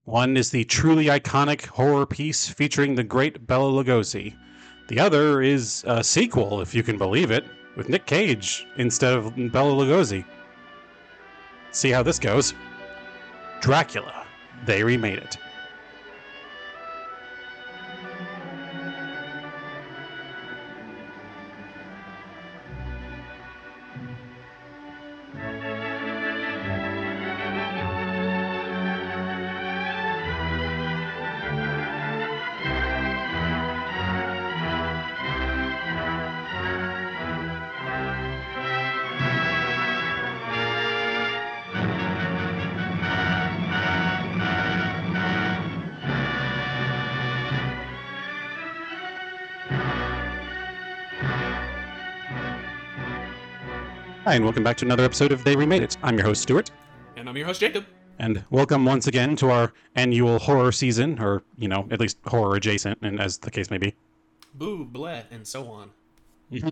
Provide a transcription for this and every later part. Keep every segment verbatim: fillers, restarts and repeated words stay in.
One is the truly iconic horror piece featuring the great Bela Lugosi. The other is a sequel, if you can believe it, with Nick Cage instead of Bela Lugosi. See how this goes. Dracula. They remade it. Hi, and welcome back to another episode of They Remade It. I'm your host, Stuart. And I'm your host, Jacob. And welcome once again to our annual horror season, or, you know, at least horror adjacent, and as the case may be. Boo, bleh, and so on. Mm-hmm.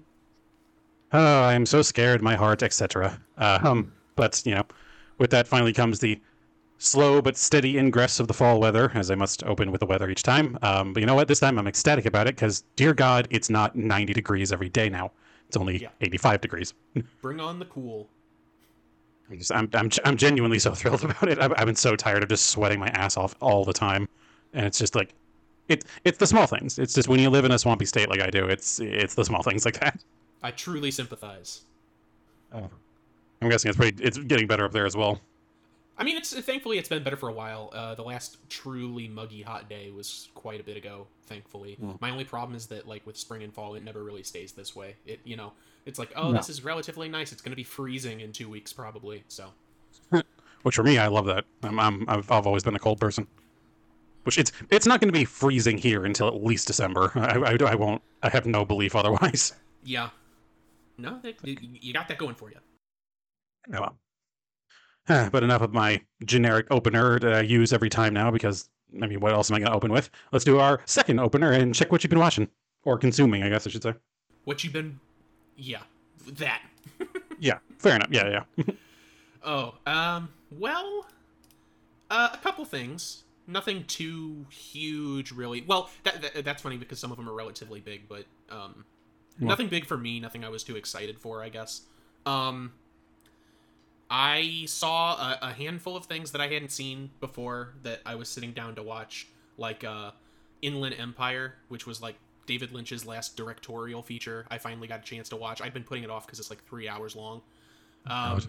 Oh, I am so scared, my heart, et cetera. Uh, um, but, you know, with that finally comes the slow but steady ingress of the fall weather, as I must open with the weather each time. Um, but you know what? This time I'm ecstatic about it, because, dear God, it's not ninety degrees every day now. It's only yeah. eighty-five degrees. Bring on the cool. I'm, just, I'm, I'm, I'm genuinely so thrilled about it. I've, I've been so tired of just sweating my ass off all the time. And it's just like, it, it's the small things. It's just when you live in a swampy state like I do, it's it's the small things like that. I truly sympathize. Oh. I'm guessing it's pretty. It's getting better up there as well. I mean, it's thankfully it's been better for a while. Uh, the last truly muggy hot day was quite a bit ago, thankfully. Mm. My only problem is that, like, with spring and fall, it never really stays this way. It, you know, it's like, oh, no. This is relatively nice. It's going to be freezing in two weeks, probably. So, which for me, I love that. I'm, I'm I've, I've always been a cold person. Which it's it's not going to be freezing here until at least December. I, I, I won't. I have no belief otherwise. Yeah. No, they, you got that going for you. Oh, well. But enough of my generic opener that I use every time now, because, I mean, what else am I going to open with? Let's do our second opener and check what you've been watching. Or consuming, I guess I should say. What you've been... Yeah, that. Yeah, fair enough. Yeah, yeah. oh, um, well, uh, a couple things. Nothing too huge, really. Well, that, that that's funny because some of them are relatively big, but um, well. Nothing big for me. Nothing I was too excited for, I guess. Um... I saw a, a handful of things that I hadn't seen before that I was sitting down to watch, like uh, Inland Empire, which was like David Lynch's last directorial feature. I finally got a chance to watch. I'd been putting it off because it's like three hours long. Um,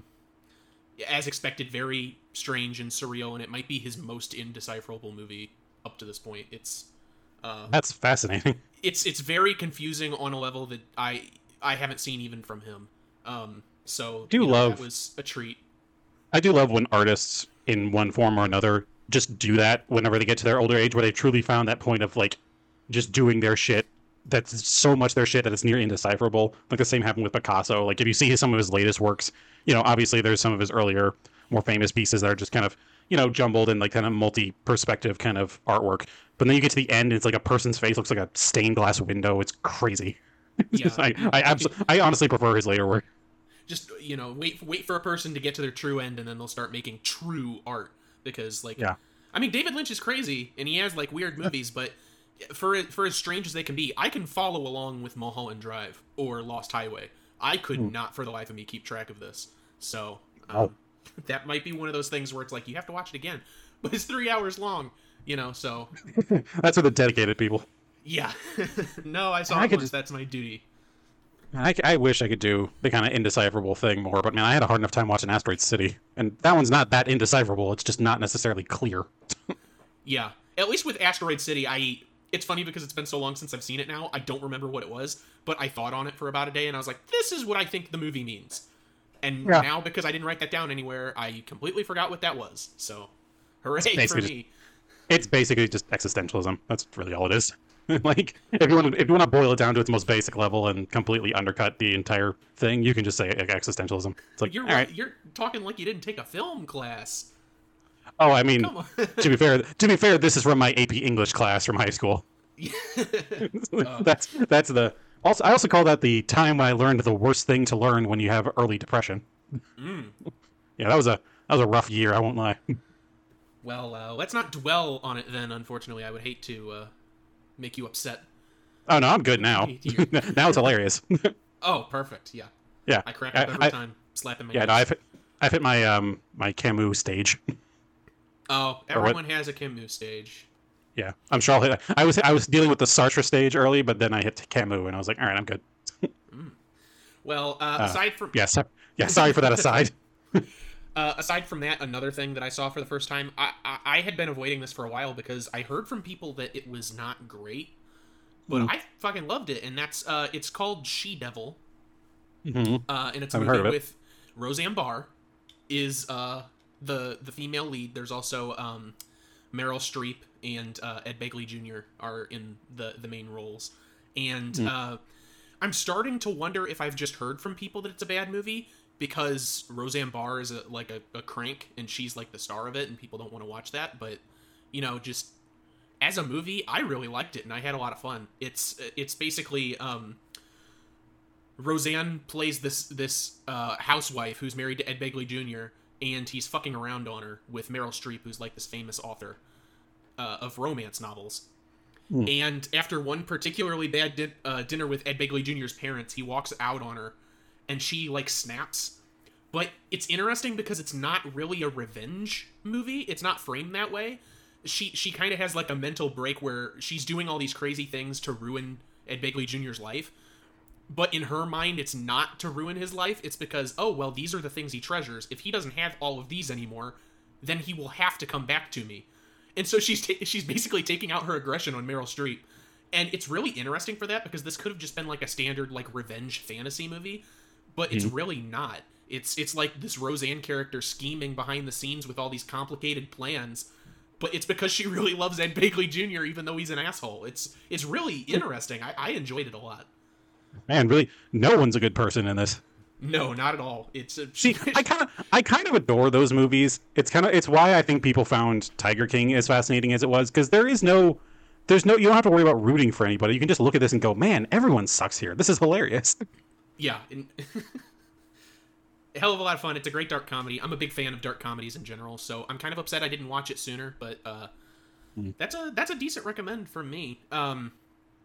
as expected, very strange and surreal, and it might be his most indecipherable movie up to this point. It's uh, that's fascinating. It's it's very confusing on a level that I I haven't seen even from him. Um, So, do you know, love that was a treat. I do love when artists, in one form or another, just do that whenever they get to their older age, where they truly found that point of, like, just doing their shit that's so much their shit that it's near indecipherable. Like, the same happened with Picasso. Like, if you see some of his latest works, you know, obviously there's some of his earlier, more famous pieces that are just kind of, you know, jumbled and, like, kind of multi-perspective kind of artwork. But then you get to the end, and it's like a person's face looks like a stained glass window. It's crazy. Yeah. I, I, abso- I honestly prefer his later work. Just, you know, wait wait for a person to get to their true end, and then they'll start making true art. Because, like, yeah. I mean, David Lynch is crazy, and he has, like, weird movies, but for for as strange as they can be, I can follow along with Mulholland Drive or Lost Highway. I could mm. not, for the life of me, keep track of this. So, um, oh. that might be one of those things where it's like, you have to watch it again. But it's three hours long, you know, so... That's for the dedicated people. Yeah. No, I saw I it once, just... that's my duty. I, I wish I could do the kind of indecipherable thing more, but man, I had a hard enough time watching Asteroid City, and that one's not that indecipherable. It's just not necessarily clear. Yeah, at least with Asteroid City, I it's funny because it's been so long since I've seen it now. I don't remember what it was, but I thought on it for about a day, and I was like, "This is what I think the movie means." And yeah. Now, because I didn't write that down anywhere, I completely forgot what that was. So, hooray for me! Just, it's basically just existentialism. That's really all it is. Like, if you want to, if you want to boil it down to its most basic level and completely undercut the entire thing, you can just say existentialism. It's like, you're all right. You're talking like you didn't take a film class. Oh, I mean, to be fair, to be fair, this is from my A P English class from high school. uh. That's that's the. Also, I also call that the time when I learned the worst thing to learn when you have early depression. Mm. Yeah, that was a that was a rough year. I won't lie. Well, uh, let's not dwell on it then. Unfortunately, I would hate to uh, make you upset. Oh no, I'm good now. Now it's hilarious. Oh, perfect. Yeah. Yeah. I crack up every I, time slapping my Yeah, knees. no, I've hit, I've hit my um my Camus stage. Oh, everyone has a Camus stage. Yeah, I'm sure I'll hit. I was I was dealing with the Sartre stage early, but then I hit Camus, and I was like, all right, I'm good. Mm. Well, uh, Uh, aside from yeah, so, yeah, sorry for that aside. uh, aside from that, another thing that I saw for the first time, I, I I had been avoiding this for a while because I heard from people that it was not great, but Mm. I fucking loved it, and that's uh, it's called She Devil, Mm-hmm. uh, and it's a Haven't movie heard of it. with Roseanne Barr is uh the the female lead. There's also um Meryl Streep and uh, Ed Begley Junior are in the the main roles, and Mm. uh, I'm starting to wonder if I've just heard from people that it's a bad movie because Roseanne Barr is a, like a, a crank and she's like the star of it, and people don't want to watch that. But you know, just as a movie, I really liked it and I had a lot of fun. It's it's basically um, Roseanne plays this this uh, housewife who's married to Ed Begley Junior and he's fucking around on her with Meryl Streep, who's like this famous author uh, of romance novels. Mm. And after one particularly bad di- uh, dinner with Ed Begley Junior's parents, he walks out on her, and she like snaps. But it's interesting because it's not really a revenge movie. It's not framed that way. She she kind of has like a mental break where she's doing all these crazy things to ruin Ed Begley Junior's life. But in her mind, it's not to ruin his life. It's because, oh, well, these are the things he treasures. If he doesn't have all of these anymore, then he will have to come back to me. And so she's ta- she's basically taking out her aggression on Meryl Streep. And it's really interesting for that because this could have just been like a standard like revenge fantasy movie. But it's mm-hmm. really not. It's it's like this Roseanne character scheming behind the scenes with all these complicated plans. But it's because she really loves Ed Begley Junior even though he's an asshole. It's, it's really interesting. I, I enjoyed it a lot. Man, really, no one's a good person in this. No, not at all. It's a... See, I kind of, I kind of adore those movies. It's kind of, it's why I think people found Tiger King as fascinating as it was, because there is no, there's no, you don't have to worry about rooting for anybody. You can just look at this and go, man, everyone sucks here. This is hilarious. Yeah, and a hell of a lot of fun. It's a great dark comedy. I'm a big fan of dark comedies in general, so I'm kind of upset I didn't watch it sooner. But uh, mm. that's a that's a decent recommend from me. Um.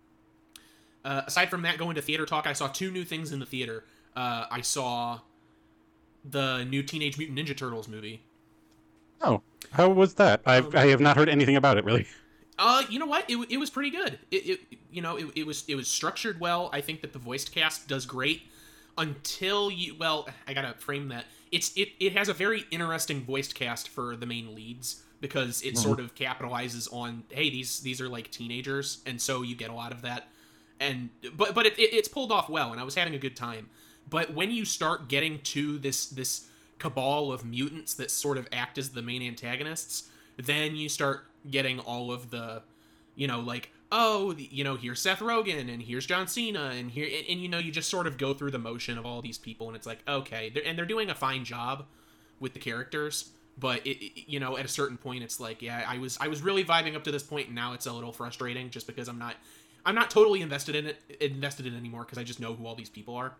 Uh, aside from that, going to theater talk, I saw two new things in the theater. Uh, I saw the new Teenage Mutant Ninja Turtles movie. Oh, how was that? I um, I have not heard anything about it really. Uh, you know what? It, it was pretty good. It, it you know it, it was it was structured well. I think that the voice cast does great. Until you well, I gotta frame that. It's it it has a very interesting voice cast for the main leads because it mm-hmm. sort of capitalizes on hey these these are like teenagers, and so you get a lot of that. And but but it, it, it's pulled off well, and I was having a good time. But when you start getting to this this cabal of mutants that sort of act as the main antagonists, then you start getting all of the, you know, like oh, you know, here's Seth Rogen and here's John Cena and here and, and you know you just sort of go through the motion of all these people, and it's like okay, they're, and they're doing a fine job with the characters. But it, it, you know, at a certain point, it's like yeah, I was I was really vibing up to this point, and now it's a little frustrating just because I'm not. I'm not totally invested in it, invested in it anymore because I just know who all these people are.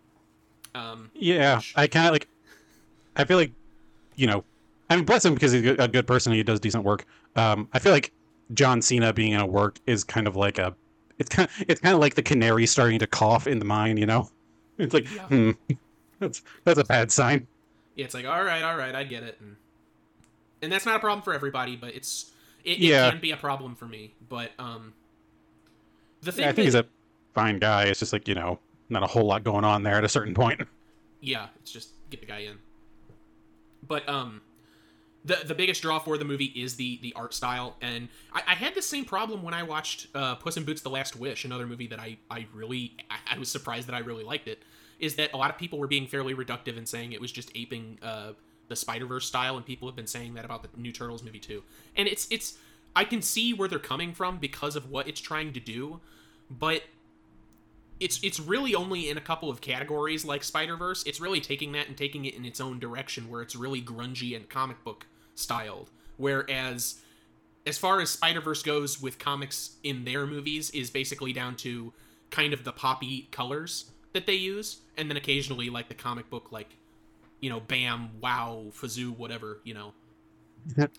Um, yeah, which... I kind of like. I feel like, you know, I mean, bless him because he's a good person and he does decent work. Um, I feel like John Cena being in a work is kind of like a, it's kind of it's kind of like the canary starting to cough in the mine. You know, it's like yeah. hmm, that's that's a bad sign. Yeah, it's like all right, all right, I get it, and and that's not a problem for everybody, but it's it, it yeah. can be a problem for me. But um. The thing yeah, I think that, he's a fine guy. It's just like, you know, not a whole lot going on there at a certain point. Yeah, it's just get the guy in. But um, the the biggest draw for the movie is the the art style, and I, I had the same problem when I watched uh, Puss in Boots: The Last Wish, another movie that I I really I, I was surprised that I really liked it. Is that a lot of people were being fairly reductive and saying it was just aping uh, the Spider-Verse style, and people have been saying that about the new Turtles movie too. And it's it's. I can see where they're coming from because of what it's trying to do, but it's it's really only in a couple of categories like Spider-Verse. It's really taking that and taking it in its own direction where it's really grungy and comic book styled. Whereas as far as Spider-Verse goes with comics in their movies is basically down to kind of the poppy colors that they use, and then occasionally like the comic book like, you know, bam, wow, fazoo, whatever, you know.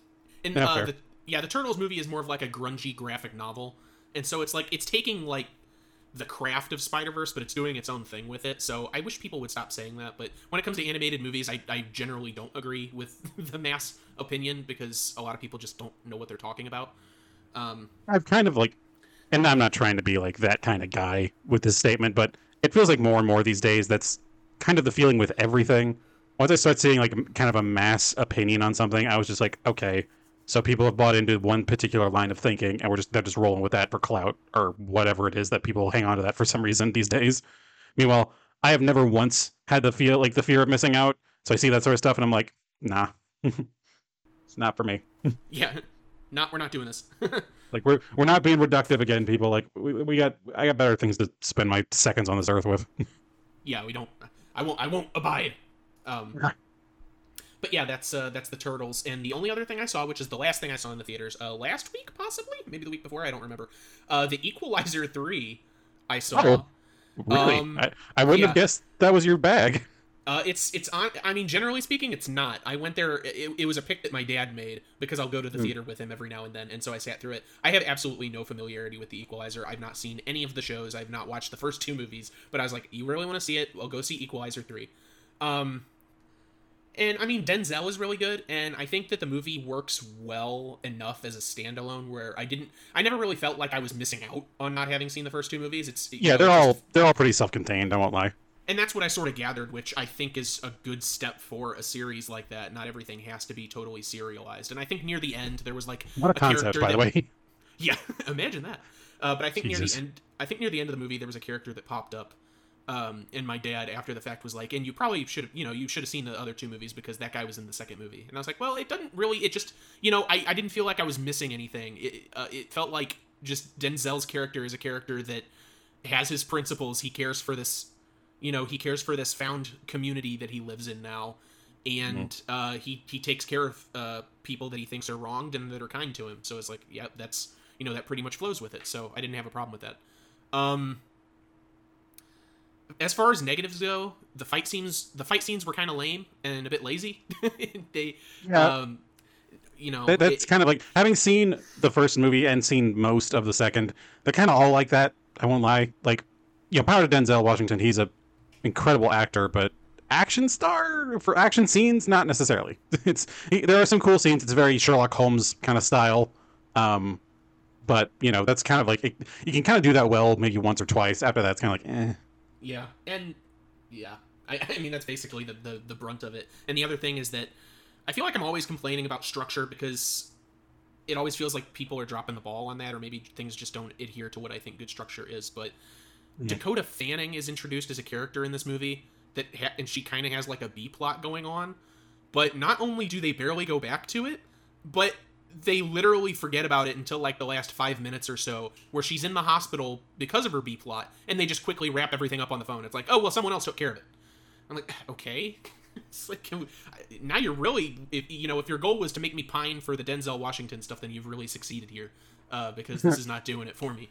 And Yeah, uh, fair. the, yeah, the Turtles movie is more of like a grungy graphic novel, and so it's like it's taking like the craft of Spider-Verse, but it's doing its own thing with it. So I wish people would stop saying that. But when it comes to animated movies, I, I generally don't agree with the mass opinion because a lot of people just don't know what they're talking about. Um, I've kind of like, and I'm not trying to be like that kind of guy with this statement, but it feels like more and more these days that's kind of the feeling with everything. Once I start seeing like kind of a mass opinion on something, I was just like, okay, so people have bought into one particular line of thinking, and we're just they're just rolling with that for clout or whatever it is that people hang on to that for some reason these days. Meanwhile, I have never once had the feel like the fear of missing out, so I see that sort of stuff, and I'm like, nah, it's not for me. yeah, not we're not doing this. Like we're we're not being reductive again, people. Like we, we got I got better things to spend my seconds on this earth with. yeah, we don't. I won't. I won't abide. Um, but yeah, that's uh, that's the Turtles. And the only other thing I saw, which is the last thing I saw in the theaters, uh, last week possibly, maybe the week before, I don't remember. Uh, the Equalizer three, I saw. Oh, really? Um, I, I wouldn't yeah. have guessed that was your bag. Uh, it's it's on. I mean, generally speaking, it's not. I went there. It, it was a pick that my dad made because I'll go to the Mm. theater with him every now and then, and so I sat through it. I have absolutely no familiarity with the Equalizer. I've not seen any of the shows. I've not watched the first two movies. But I was like, you really want to see it? Well, go see Equalizer three. Um, and I mean, Denzel is really good, and I think that the movie works well enough as a standalone where I didn't. I never really felt like I was missing out on not having seen the first two movies. It's you Yeah, know, they're it just- all they're all pretty self-contained. I won't lie. and that's what I sort of gathered, which I think is a good step for a series like that. Not everything has to be totally serialized. And I think near the end there was like What a concept, character by the that- way. Yeah, imagine that. Uh, but I think near Jesus. the end, I think near the end of the movie there was a character that popped up, um, and my dad after the fact was like, "And you probably should have, you know, you should have seen the other two movies because that guy was in the second movie." And I was like, "Well, it doesn't really. It just, you know, I, I didn't feel like I was missing anything. It uh, it felt like just Denzel's character is a character that has his principles. He cares for this." You know, he cares for this found community that he lives in now, and mm. uh, he he takes care of uh, people that he thinks are wronged and that are kind to him. So it's like, yeah, that's you know that pretty much flows with it. So I didn't have a problem with that. Um, as far as negatives go, the fight scenes the fight scenes were kind of lame and a bit lazy. they, yeah. um, you know, that, that's it, kind of like having seen the first movie and seen most of the second. They're kind of all like that. I won't lie. Like, you know, power to Denzel Washington. He's a incredible actor, but action star for action scenes, not necessarily. It's there are some cool scenes. It's very Sherlock Holmes kind of style, um, but you know that's kind of like it, you can kind of do that well maybe once or twice. After that, it's kind of like, eh. Yeah, and yeah, I, I mean that's basically the, the the brunt of it. And the other thing is that I feel like I'm always complaining about structure because it always feels like people are dropping the ball on that, or maybe things just don't adhere to what I think good structure is, but. Mm. Dakota Fanning is introduced as a character in this movie that, ha- and she kind of has like a B plot going on. But not only do they barely go back to it, but they literally forget about it until like the last five minutes or so, where she's in the hospital because of her B plot, and they just quickly wrap everything up on the phone. It's like, oh well, someone else took care of it. I'm like, okay. It's like we, now you're really, if, you know, if your goal was to make me pine for the Denzel Washington stuff, then you've really succeeded here, uh, because this is not doing it for me.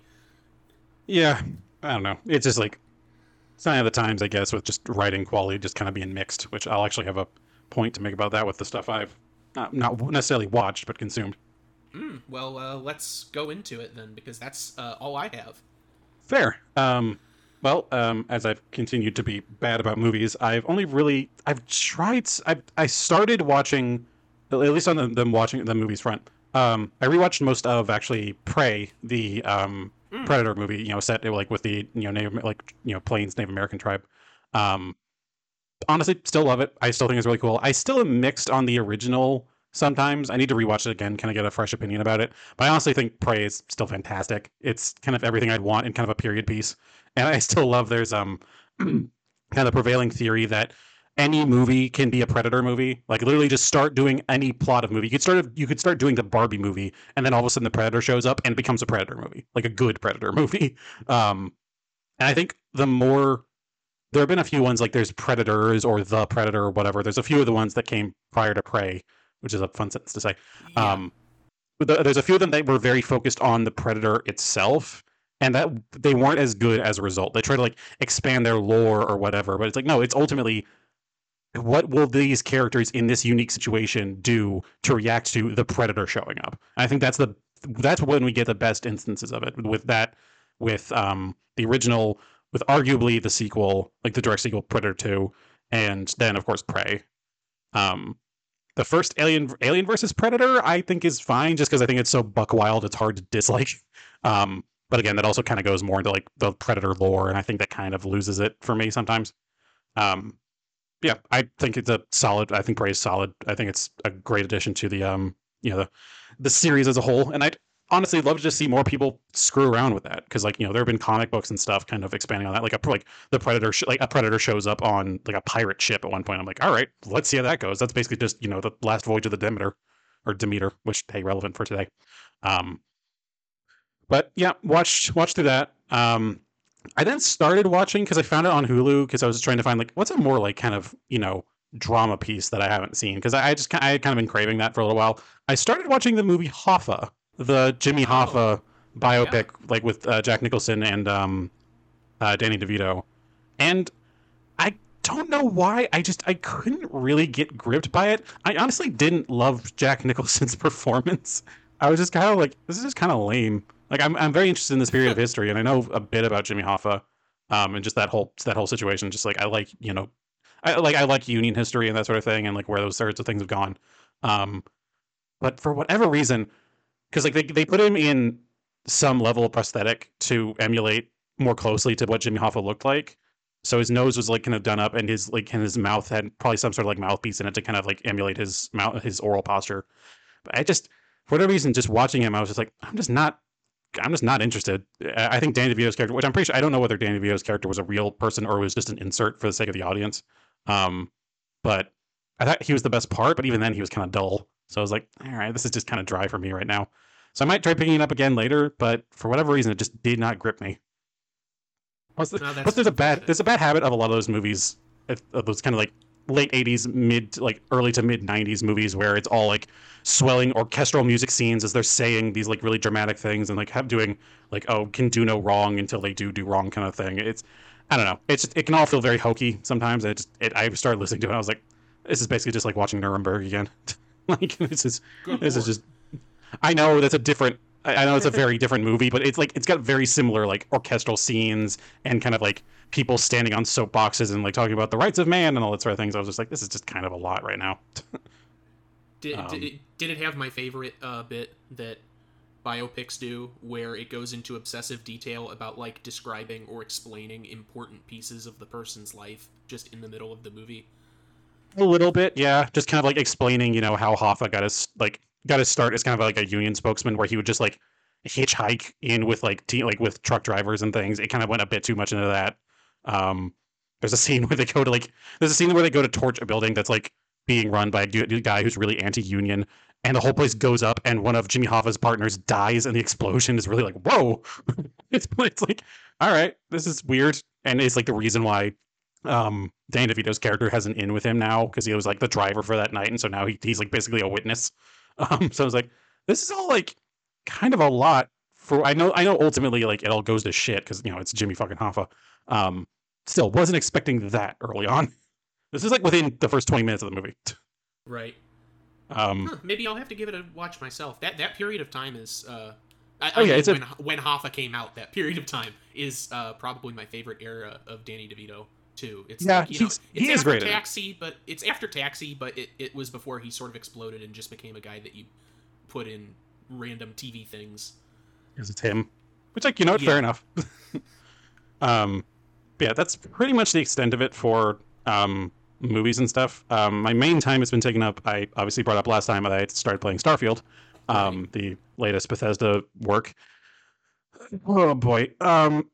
Yeah. I don't know. It's just like sign of the times, I guess, with just writing quality just kind of being mixed, which I'll actually have a point to make about that with the stuff I've not, not necessarily watched, but consumed. Mm, well, uh, let's go into it then, because that's uh, all I have. Fair. Um, well, um, as I've continued to be bad about movies, I've only really I've tried. I I started watching, at least on the, them watching the movies front. Um, I rewatched most of actually Prey, the um. Mm. Predator movie, you know, set like with the you know Native like you know Plains Native American tribe. Um, honestly, still love it. I still think it's really cool. I still am mixed on the original. Sometimes I need to rewatch it again, kind of get a fresh opinion about it. But I honestly think Prey is still fantastic. It's kind of everything I'd want in kind of a period piece, and I still love. There's um kind of the prevailing theory that any movie can be a Predator movie. Like literally just start doing any plot of movie. You could start you could start doing the Barbie movie, and then all of a sudden the Predator shows up and becomes a Predator movie, like a good Predator movie. Um, and I think the more there have been a few ones like there's Predators or the Predator or whatever. There's a few of the ones that came prior to Prey, which is a fun sentence to say. Yeah. Um, but there's a few of them that were very focused on the Predator itself. And that they weren't as good as a result. They try to like expand their lore or whatever, but it's like no, it's ultimately what will these characters in this unique situation do to react to the predator showing up? I think that's the that's when we get the best instances of it with that with um the original, with arguably the sequel, like the direct sequel Predator two, and then of course Prey. Um the first Alien Alien versus Predator I think is fine just because I think it's so buck wild it's hard to dislike. Um but again that also kind of goes more into like the Predator lore and I think that kind of loses it for me sometimes. Um yeah, I think it's a solid. I think Prey is solid. I think it's a great addition to the um, you know, the the series as a whole. And I'd honestly love to just see more people screw around with that because, like, you know, there have been comic books and stuff kind of expanding on that. Like a like the Predator, sh- like a Predator shows up on like a pirate ship at one point. I'm like, all right, let's see how that goes. That's basically just you know the last voyage of the Demeter or Demeter, which hey, relevant for today. Um, but yeah, watched watched through that. Um, I then started watching because I found it on Hulu because I was just trying to find like what's a more like kind of you know drama piece that I haven't seen because I, I just I had kind of been craving that for a little while. I started watching the movie Hoffa, the Jimmy Oh, Hoffa yeah. biopic, like with uh, Jack Nicholson and um, uh, Danny DeVito, and I don't know why I just I couldn't really get gripped by it. I honestly didn't love Jack Nicholson's performance. I was just kind of like, this is just kind of lame. Like I'm I'm very interested in this period of history, and I know a bit about Jimmy Hoffa, um, and just that whole that whole situation. Just like I like you know, I like I like Union history and that sort of thing, and like where those sorts of things have gone. Um, but for whatever reason, because like they they put him in some level of prosthetic to emulate more closely to what Jimmy Hoffa looked like. So his nose was like kind of done up, and his like and his mouth had probably some sort of like mouthpiece in it to kind of like emulate his mouth his oral posture. But I just for whatever reason, just watching him, I was just like, I'm just not. I'm just not interested. I think Danny DeVito's character, which I'm pretty sure I don't know whether Danny DeVito's character was a real person or was just an insert for the sake of the audience. Um, but I thought he was the best part, but even then he was kind of dull. So I was like, all right, this is just kind of dry for me right now. So I might try picking it up again later, but for whatever reason, it just did not grip me. Plus, No, plus that's there's a bad unfortunate. there's a bad habit of a lot of those movies, of those kind of like late eighties, mid like early to mid nineties movies where it's all like swelling orchestral music scenes as they're saying these like really dramatic things and like have doing like oh can do no wrong until they do do wrong kind of thing. It's I don't know. It's just, it can all feel very hokey sometimes. It just it, I started listening to it. And I was like, this is basically just like watching Nuremberg again. Like this is Good this is lord. just I know that's a different. I know it's a very different movie, but it's like it's got very similar like orchestral scenes and kind of like people standing on soapboxes and like talking about the rights of man and all that sort of things. I was just like, this is just kind of a lot right now. Did, did, Um, it, did it have my favorite uh, bit that biopics do, where it goes into obsessive detail about like describing or explaining important pieces of the person's life just in the middle of the movie? a little bit, yeah. Just kind of like explaining, you know, how Hoffa got his like got his start as kind of like a union spokesman, where he would just like hitchhike in with like t- like with truck drivers and things. It kind of went a bit too much into that. Um, there's a scene where they go to like there's a scene where they go to torch a building that's like being run by a guy who's really anti-union, and the whole place goes up, and one of Jimmy Hoffa's partners dies, and the explosion is really like whoa. it's it's like all right, this is weird, and it's like the reason why um Danny DeVito's character has an in with him now because he was like the driver for that night, and so now he, he's like basically a witness. Um, so I was like, this is all like kind of a lot for. I know, I know. Ultimately, like it all goes to shit because you know it's Jimmy fucking Hoffa. Um, still wasn't expecting that early on. This is like within the first twenty minutes of the movie. Right. Um, Huh, maybe I'll have to give it a watch myself. That that period of time is, uh, oh I, I yeah, mean, it's a when when Hoffa came out, that period of time is uh, probably my favorite era of Danny DeVito too. It's yeah. like you know, He's it's he is after great in it. Taxi, but it's after Taxi, but it, it was before he sort of exploded and just became a guy that you put in random T V things. Because it's him, which like you know, fair Yeah. enough. um, but yeah, that's pretty much the extent of it for um, movies and stuff. Um, my main time has been taken up. I obviously brought up last time that I started playing Starfield, Right. um, the latest Bethesda work. Oh boy, um,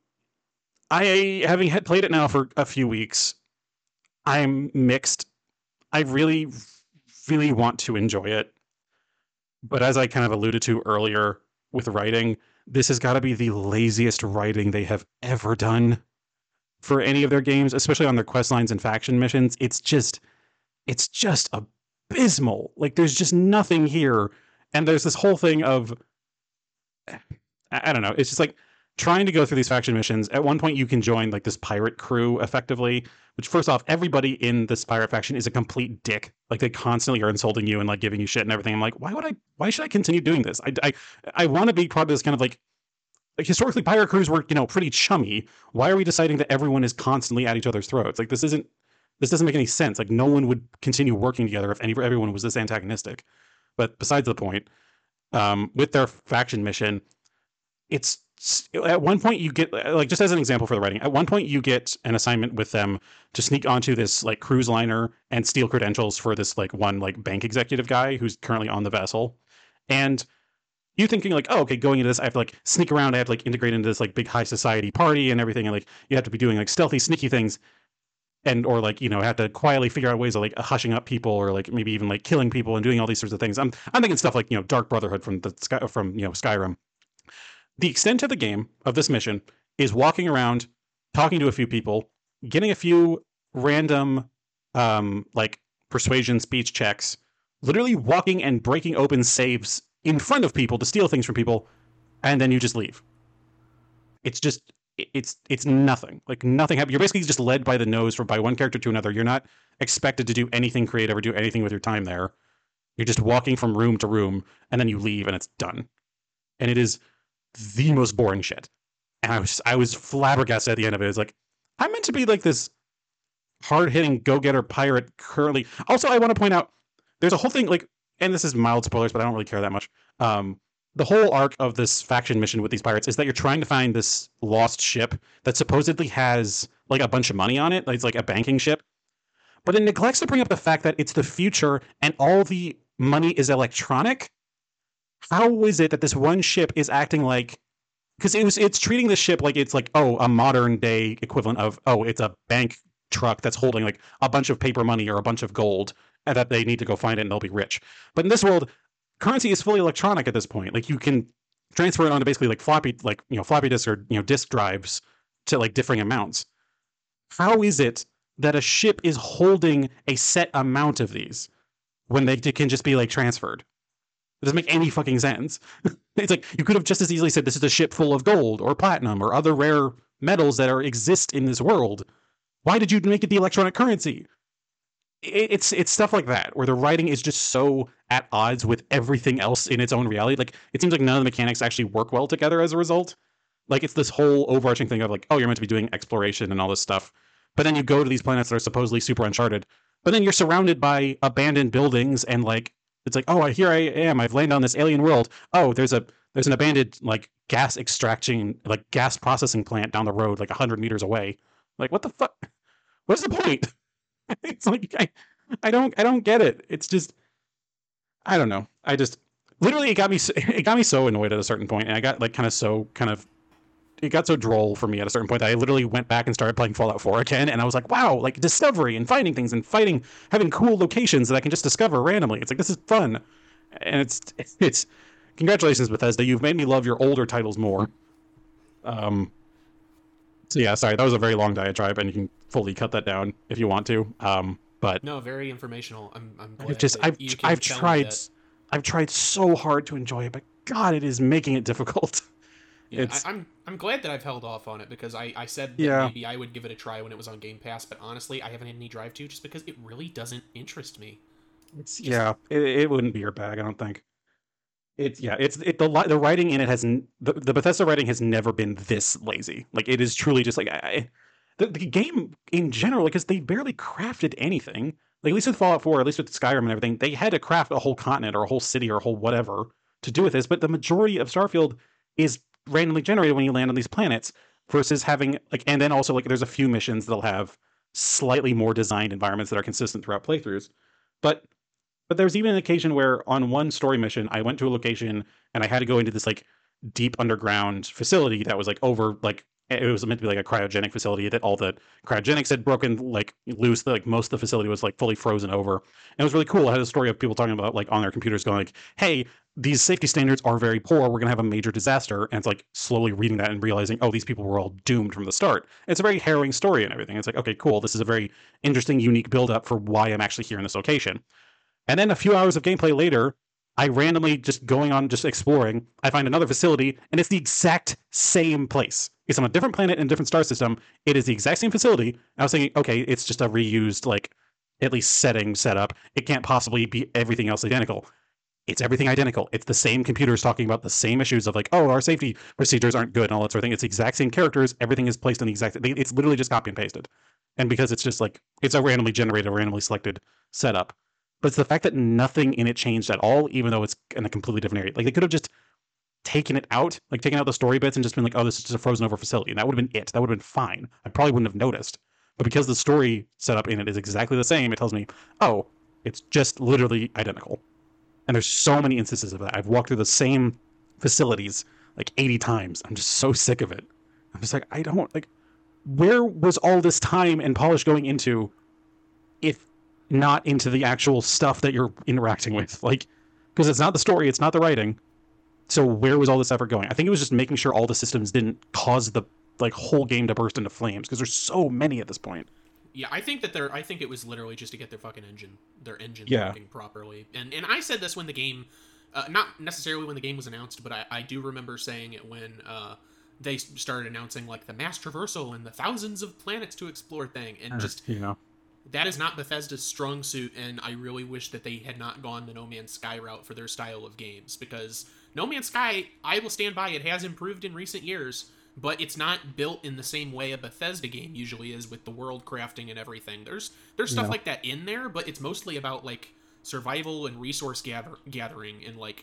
I having had played it now for a few weeks. I'm mixed. I really, really want to enjoy it, but as I kind of alluded to earlier with writing, this has got to be the laziest writing they have ever done for any of their games, especially on their quest lines and faction missions. It's just it's just abysmal. Like there's just nothing here. And there's this whole thing of I, I don't know. It's just like trying to go through these faction missions. At one point, you can join like this pirate crew effectively. Which, first off, everybody in this pirate faction is a complete dick. Like they constantly are insulting you and like giving you shit and everything. I'm like, why would I? Why should I continue doing this? I I, I want to be part of this kind of like. Like historically, pirate crews were, you know, pretty chummy. Why are we deciding that everyone is constantly at each other's throats? Like this isn't, this doesn't make any sense. Like no one would continue working together if any everyone was this antagonistic. But besides the point, um, with their faction mission, it's at one point you get like just as an example for the writing. At one point you get an assignment with them to sneak onto this like cruise liner and steal credentials for this like one like bank executive guy who's currently on the vessel, and you thinking like, oh, okay, going into this, I have to like sneak around, I have to like integrate into this like big high society party and everything, and like you have to be doing like stealthy, sneaky things, and or like you know have to quietly figure out ways of like hushing up people or like maybe even like killing people and doing all these sorts of things. I'm I'm thinking stuff like you know Dark Brotherhood from the sky from you know Skyrim. The extent of the game of this mission is walking around, talking to a few people, getting a few random um like persuasion speech checks, literally walking and breaking open safes in front of people to steal things from people, and then you just leave. It's just it's it's nothing. Like nothing happens. You're basically just led by the nose from by one character to another. You're not expected to do anything creative or do anything with your time there. You're just walking from room to room, and then you leave, and it's done. And it is the most boring shit. And I was I was flabbergasted at the end of it. It's like I'm meant to be like this hard-hitting go-getter pirate currently. Also, I want to point out there's a whole thing like. And this is mild spoilers, but I don't really care that much. Um, the whole arc of this faction mission with these pirates is that you're trying to find this lost ship that supposedly has like a bunch of money on it. Like it's like a banking ship. But it neglects to bring up the fact that it's the future and all the money is electronic. How is it that this one ship is acting like... Because it was it's treating this ship like it's like, oh, a modern day equivalent of, oh, it's a bank truck that's holding like a bunch of paper money or a bunch of gold. And that they need to go find it and they'll be rich. But in this world, currency is fully electronic at this point. Like you can transfer it onto basically like floppy, like you know, floppy disks or you know, disk drives to like differing amounts. How is it that a ship is holding a set amount of these when they can just be like transferred? It doesn't make any fucking sense. It's like you could have just as easily said this is a ship full of gold or platinum or other rare metals that are exist in this world. Why did you make it the electronic currency? It's it's stuff like that where the writing is just so at odds with everything else in its own reality. Like it seems like none of the mechanics actually work well together as a result. Like it's this whole overarching thing of like, oh, you're meant to be doing exploration and all this stuff, but then you go to these planets that are supposedly super uncharted, but then you're surrounded by abandoned buildings and like it's like, oh, here I am. I've landed on this alien world. Oh, there's a there's an abandoned like gas extraction like gas processing plant down the road like a hundred meters away. Like what the fuck? What's the point? It's like I, I don't I don't get it. It's just I don't know. I just literally it got me it got me so annoyed at a certain point, and I got like kind of so kind of it got so droll for me at a certain point that I literally went back and started playing Fallout four again, and I was like, wow, like discovery and finding things and fighting, having cool locations that I can just discover randomly. It's like this is fun, and it's it's congratulations Bethesda, you've made me love your older titles more. Um. So yeah, sorry, that was a very long diatribe, and you can fully cut that down if you want to. Um, but no, very informational. I'm, I'm glad I've just I've I've tried I've tried so hard to enjoy it, but God, it is making it difficult. Yeah, it's... I, I'm I'm glad that I've held off on it because I, I said that yeah. maybe I would give it a try when it was on Game Pass, but honestly, I haven't had any drive to just because it really doesn't interest me. It's just... yeah, it, it wouldn't be your bag, I don't think. It's yeah, it's it the the writing in it has the, the Bethesda writing has never been this lazy. Like it is truly just like I, the the game in general, because they barely crafted anything. Like at least with Fallout four, at least with Skyrim and everything, they had to craft a whole continent or a whole city or a whole whatever to do with this. But the majority of Starfield is randomly generated when you land on these planets, versus having like and then also like there's a few missions that'll have slightly more designed environments that are consistent throughout playthroughs, but. But there's even an occasion where on one story mission, I went to a location and I had to go into this like deep underground facility that was like over like it was meant to be like a cryogenic facility that all the cryogenics had broken like loose. Like most of the facility was like fully frozen over. And it was really cool. I had a story of people talking about like on their computers going like, hey, these safety standards are very poor. We're going to have a major disaster. And it's like slowly reading that and realizing, oh, these people were all doomed from the start. And it's a very harrowing story and everything. It's like, okay, cool. This is a very interesting, unique build up for why I'm actually here in this location. And then a few hours of gameplay later, I randomly just going on, just exploring, I find another facility, and it's the exact same place. It's on a different planet in a different star system. It is the exact same facility. I was thinking, okay, it's just a reused, like, at least setting setup. It can't possibly be everything else identical. It's everything identical. It's the same computers talking about the same issues of like, oh, our safety procedures aren't good and all that sort of thing. It's the exact same characters. Everything is placed in the exact. It's literally just copy and pasted, and because it's just like it's a randomly generated, randomly selected setup. But it's the fact that nothing in it changed at all, even though it's in a completely different area. Like they could have just taken it out, like taken out the story bits and just been like, oh, this is just a frozen over facility, and that would have been it. That would have been fine. I probably wouldn't have noticed. But because the story setup in it is exactly the same, it tells me, oh, it's just literally identical. And there's so many instances of that. I've walked through the same facilities like eighty times. I'm just so sick of it. I'm just like, I don't, like, where was all this time and polish going into if not into the actual stuff that you're interacting with? Like, because it's not the story, it's not the writing. So where was all this effort going? I think it was just making sure all the systems didn't cause the, like, whole game to burst into flames, because there's so many at this point. Yeah, I think that they're. I think it was literally just to get their fucking engine, their engine yeah. working properly. And and I said this when the game, uh, not necessarily when the game was announced, but I, I do remember saying it when uh, they started announcing like the mass traversal and the thousands of planets to explore thing, and just you know, that is not Bethesda's strong suit. And I really wish that they had not gone the No Man's Sky route for their style of games, because No Man's Sky, I will stand by, it has improved in recent years. But it's not built in the same way a Bethesda game usually is, with the world crafting and everything. There's there's stuff yeah. like that in there, but it's mostly about like survival and resource gather, gathering and like,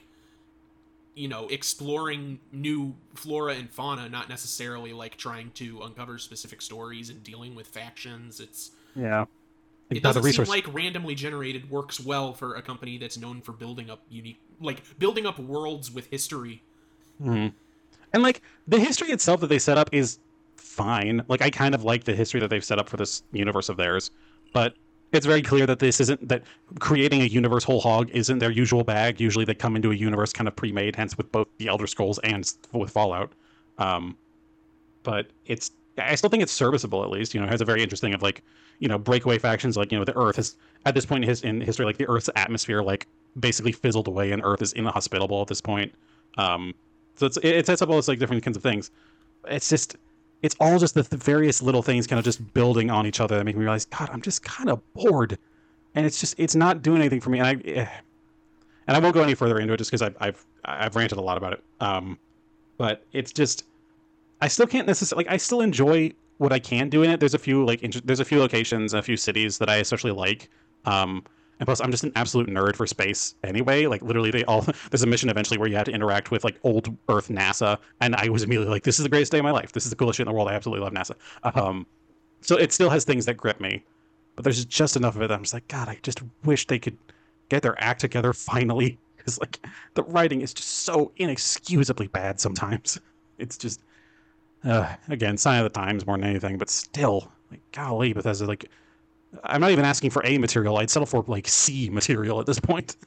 you know, exploring new flora and fauna, not necessarily like trying to uncover specific stories and dealing with factions. It's yeah. It doesn't seem like randomly generated works well for a company that's known for building up unique, like building up worlds with history. Mm-hmm. And, like, the history itself that they set up is fine. Like, I kind of like the history that they've set up for this universe of theirs. But it's very clear that this isn't, that creating a universe whole hog isn't their usual bag. Usually they come into a universe kind of pre-made, hence with both the Elder Scrolls and with Fallout. Um, but it's, I still think it's serviceable, at least. You know, it has a very interesting of, like, you know, breakaway factions, like, you know, the Earth is, at this point in, his, in history, like, the Earth's atmosphere, like, basically fizzled away, and Earth is inhospitable at this point. Um... So it's, it sets up all those like different kinds of things. It's just, it's all just the, the various little things kind of just building on each other that make me realize, God, I'm just kind of bored, and it's just, it's not doing anything for me. And I, eh. and I won't go any further into it just because I've, I've, I've ranted a lot about it. Um, but it's just, I still can't necessarily, like, I still enjoy what I can do in it. There's a few like, inter- there's a few locations, a few cities that I especially like. Um, And plus, I'm just an absolute nerd for space anyway. Like, literally, they all there's a mission eventually where you have to interact with, like, old Earth NASA. And I was immediately like, this is the greatest day of my life. This is the coolest shit in the world. I absolutely love NASA. Um, so it still has things that grip me. But there's just enough of it that I'm just like, God, I just wish they could get their act together finally. Because, like, the writing is just so inexcusably bad sometimes. It's just, uh, again, sign of the times more than anything. But still, like, golly, Bethesda, like, I'm not even asking for A material. I'd settle for, like, C material at this point.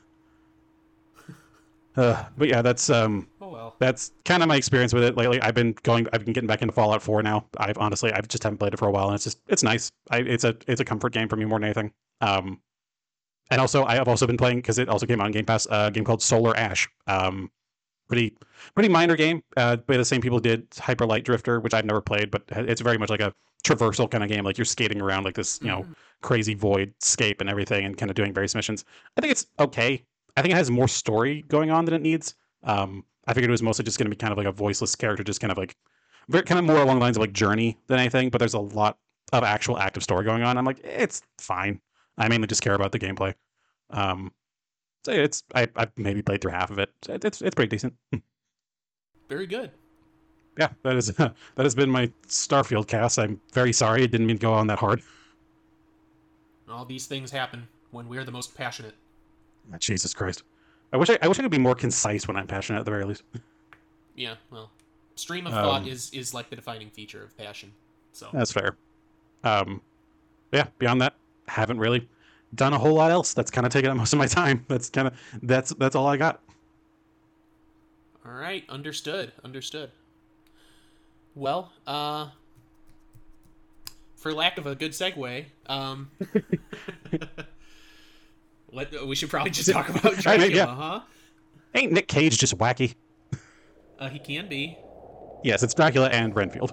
Uh, but yeah, that's um, oh well. That's kind of my experience with it lately. I've been going, I've been getting back into Fallout four now. I've honestly, I've just haven't played it for a while, and it's just, it's nice. I, it's a, it's a comfort game for me more than anything. Um, and also, I have also been playing, because it also came out on Game Pass, a game called Solar Ash. Um, pretty, pretty minor game. Uh, by the same people who did Hyper Light Drifter, which I've never played, but it's very much like a traversal kind of game. Like, you're skating around like this, you know, mm-hmm. crazy void scape and everything, and kind of doing various missions. I think it's okay. I think it has more story going on than it needs. Um, I figured it was mostly just going to be kind of like a voiceless character, just kind of like, very, kind of more along the lines of like Journey than anything. But there's a lot of actual active story going on. I'm like, it's fine. I mainly just care about the gameplay. Um, so it's I I maybe played through half of it. It's it's pretty decent. Very good. Yeah, that is that has been my Starfield cast. I'm very sorry. It didn't mean to go on that hard. All these things happen when we're the most passionate. Jesus Christ. I wish I, I wish I could be more concise when I'm passionate at the very least. Yeah, well, stream of um, thought is, is like the defining feature of passion. So that's fair. Um, yeah, beyond that, haven't really done a whole lot else. That's kind of taken up most of my time. That's kind of that's that's all I got. All right, understood. Understood. Well, uh, for lack of a good segue, um, let we should probably just talk about Dracula, right, yeah. huh? Ain't Nick Cage just wacky? Uh, he can be. Yes, it's Dracula and Renfield.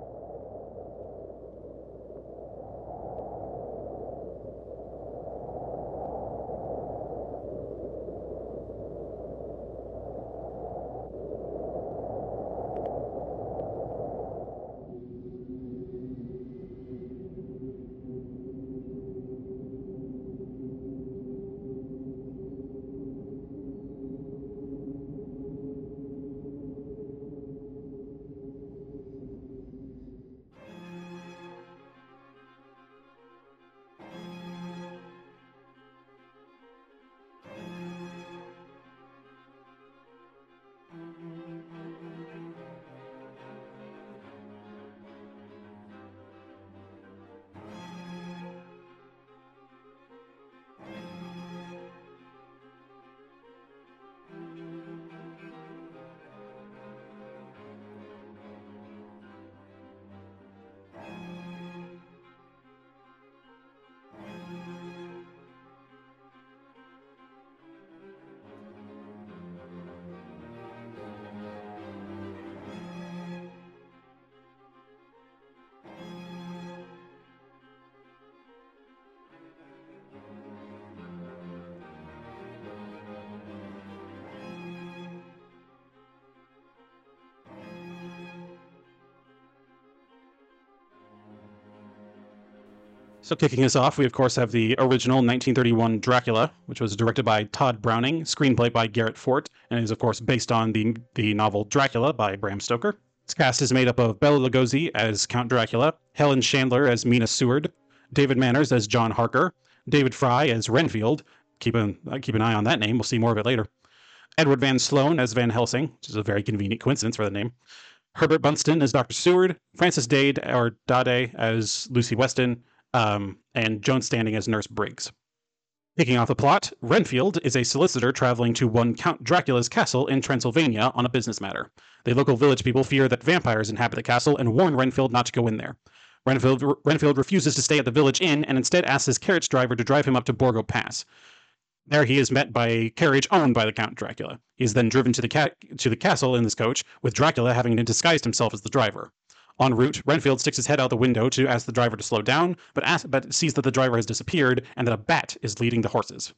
So kicking us off, we of course have the original nineteen thirty-one Dracula, which was directed by Todd Browning, screenplay by Garrett Fort, and is of course based on the, the novel Dracula by Bram Stoker. Its cast is made up of Bela Lugosi as Count Dracula, Helen Chandler as Mina Seward, David Manners as John Harker, David Fry as Renfield. Keep an, keep an eye on that name, we'll see more of it later. Edward Van Sloan as Van Helsing, which is a very convenient coincidence for the name. Herbert Bunston as Doctor Seward, Frances Dade or Dade as Lucy Weston, Um, and Joan Standing as Nurse Briggs. Kicking off the plot, Renfield is a solicitor traveling to one Count Dracula's castle in Transylvania on a business matter. The local village people fear that vampires inhabit the castle and warn Renfield not to go in there. Renfield, Renfield refuses to stay at the village inn and instead asks his carriage driver to drive him up to Borgo Pass. There he is met by a carriage owned by the Count Dracula. He is then driven to the, ca- to the castle in this coach, with Dracula having disguised himself as the driver. En route, Renfield sticks his head out the window to ask the driver to slow down, but, ask, but sees that the driver has disappeared and that a bat is leading the horses.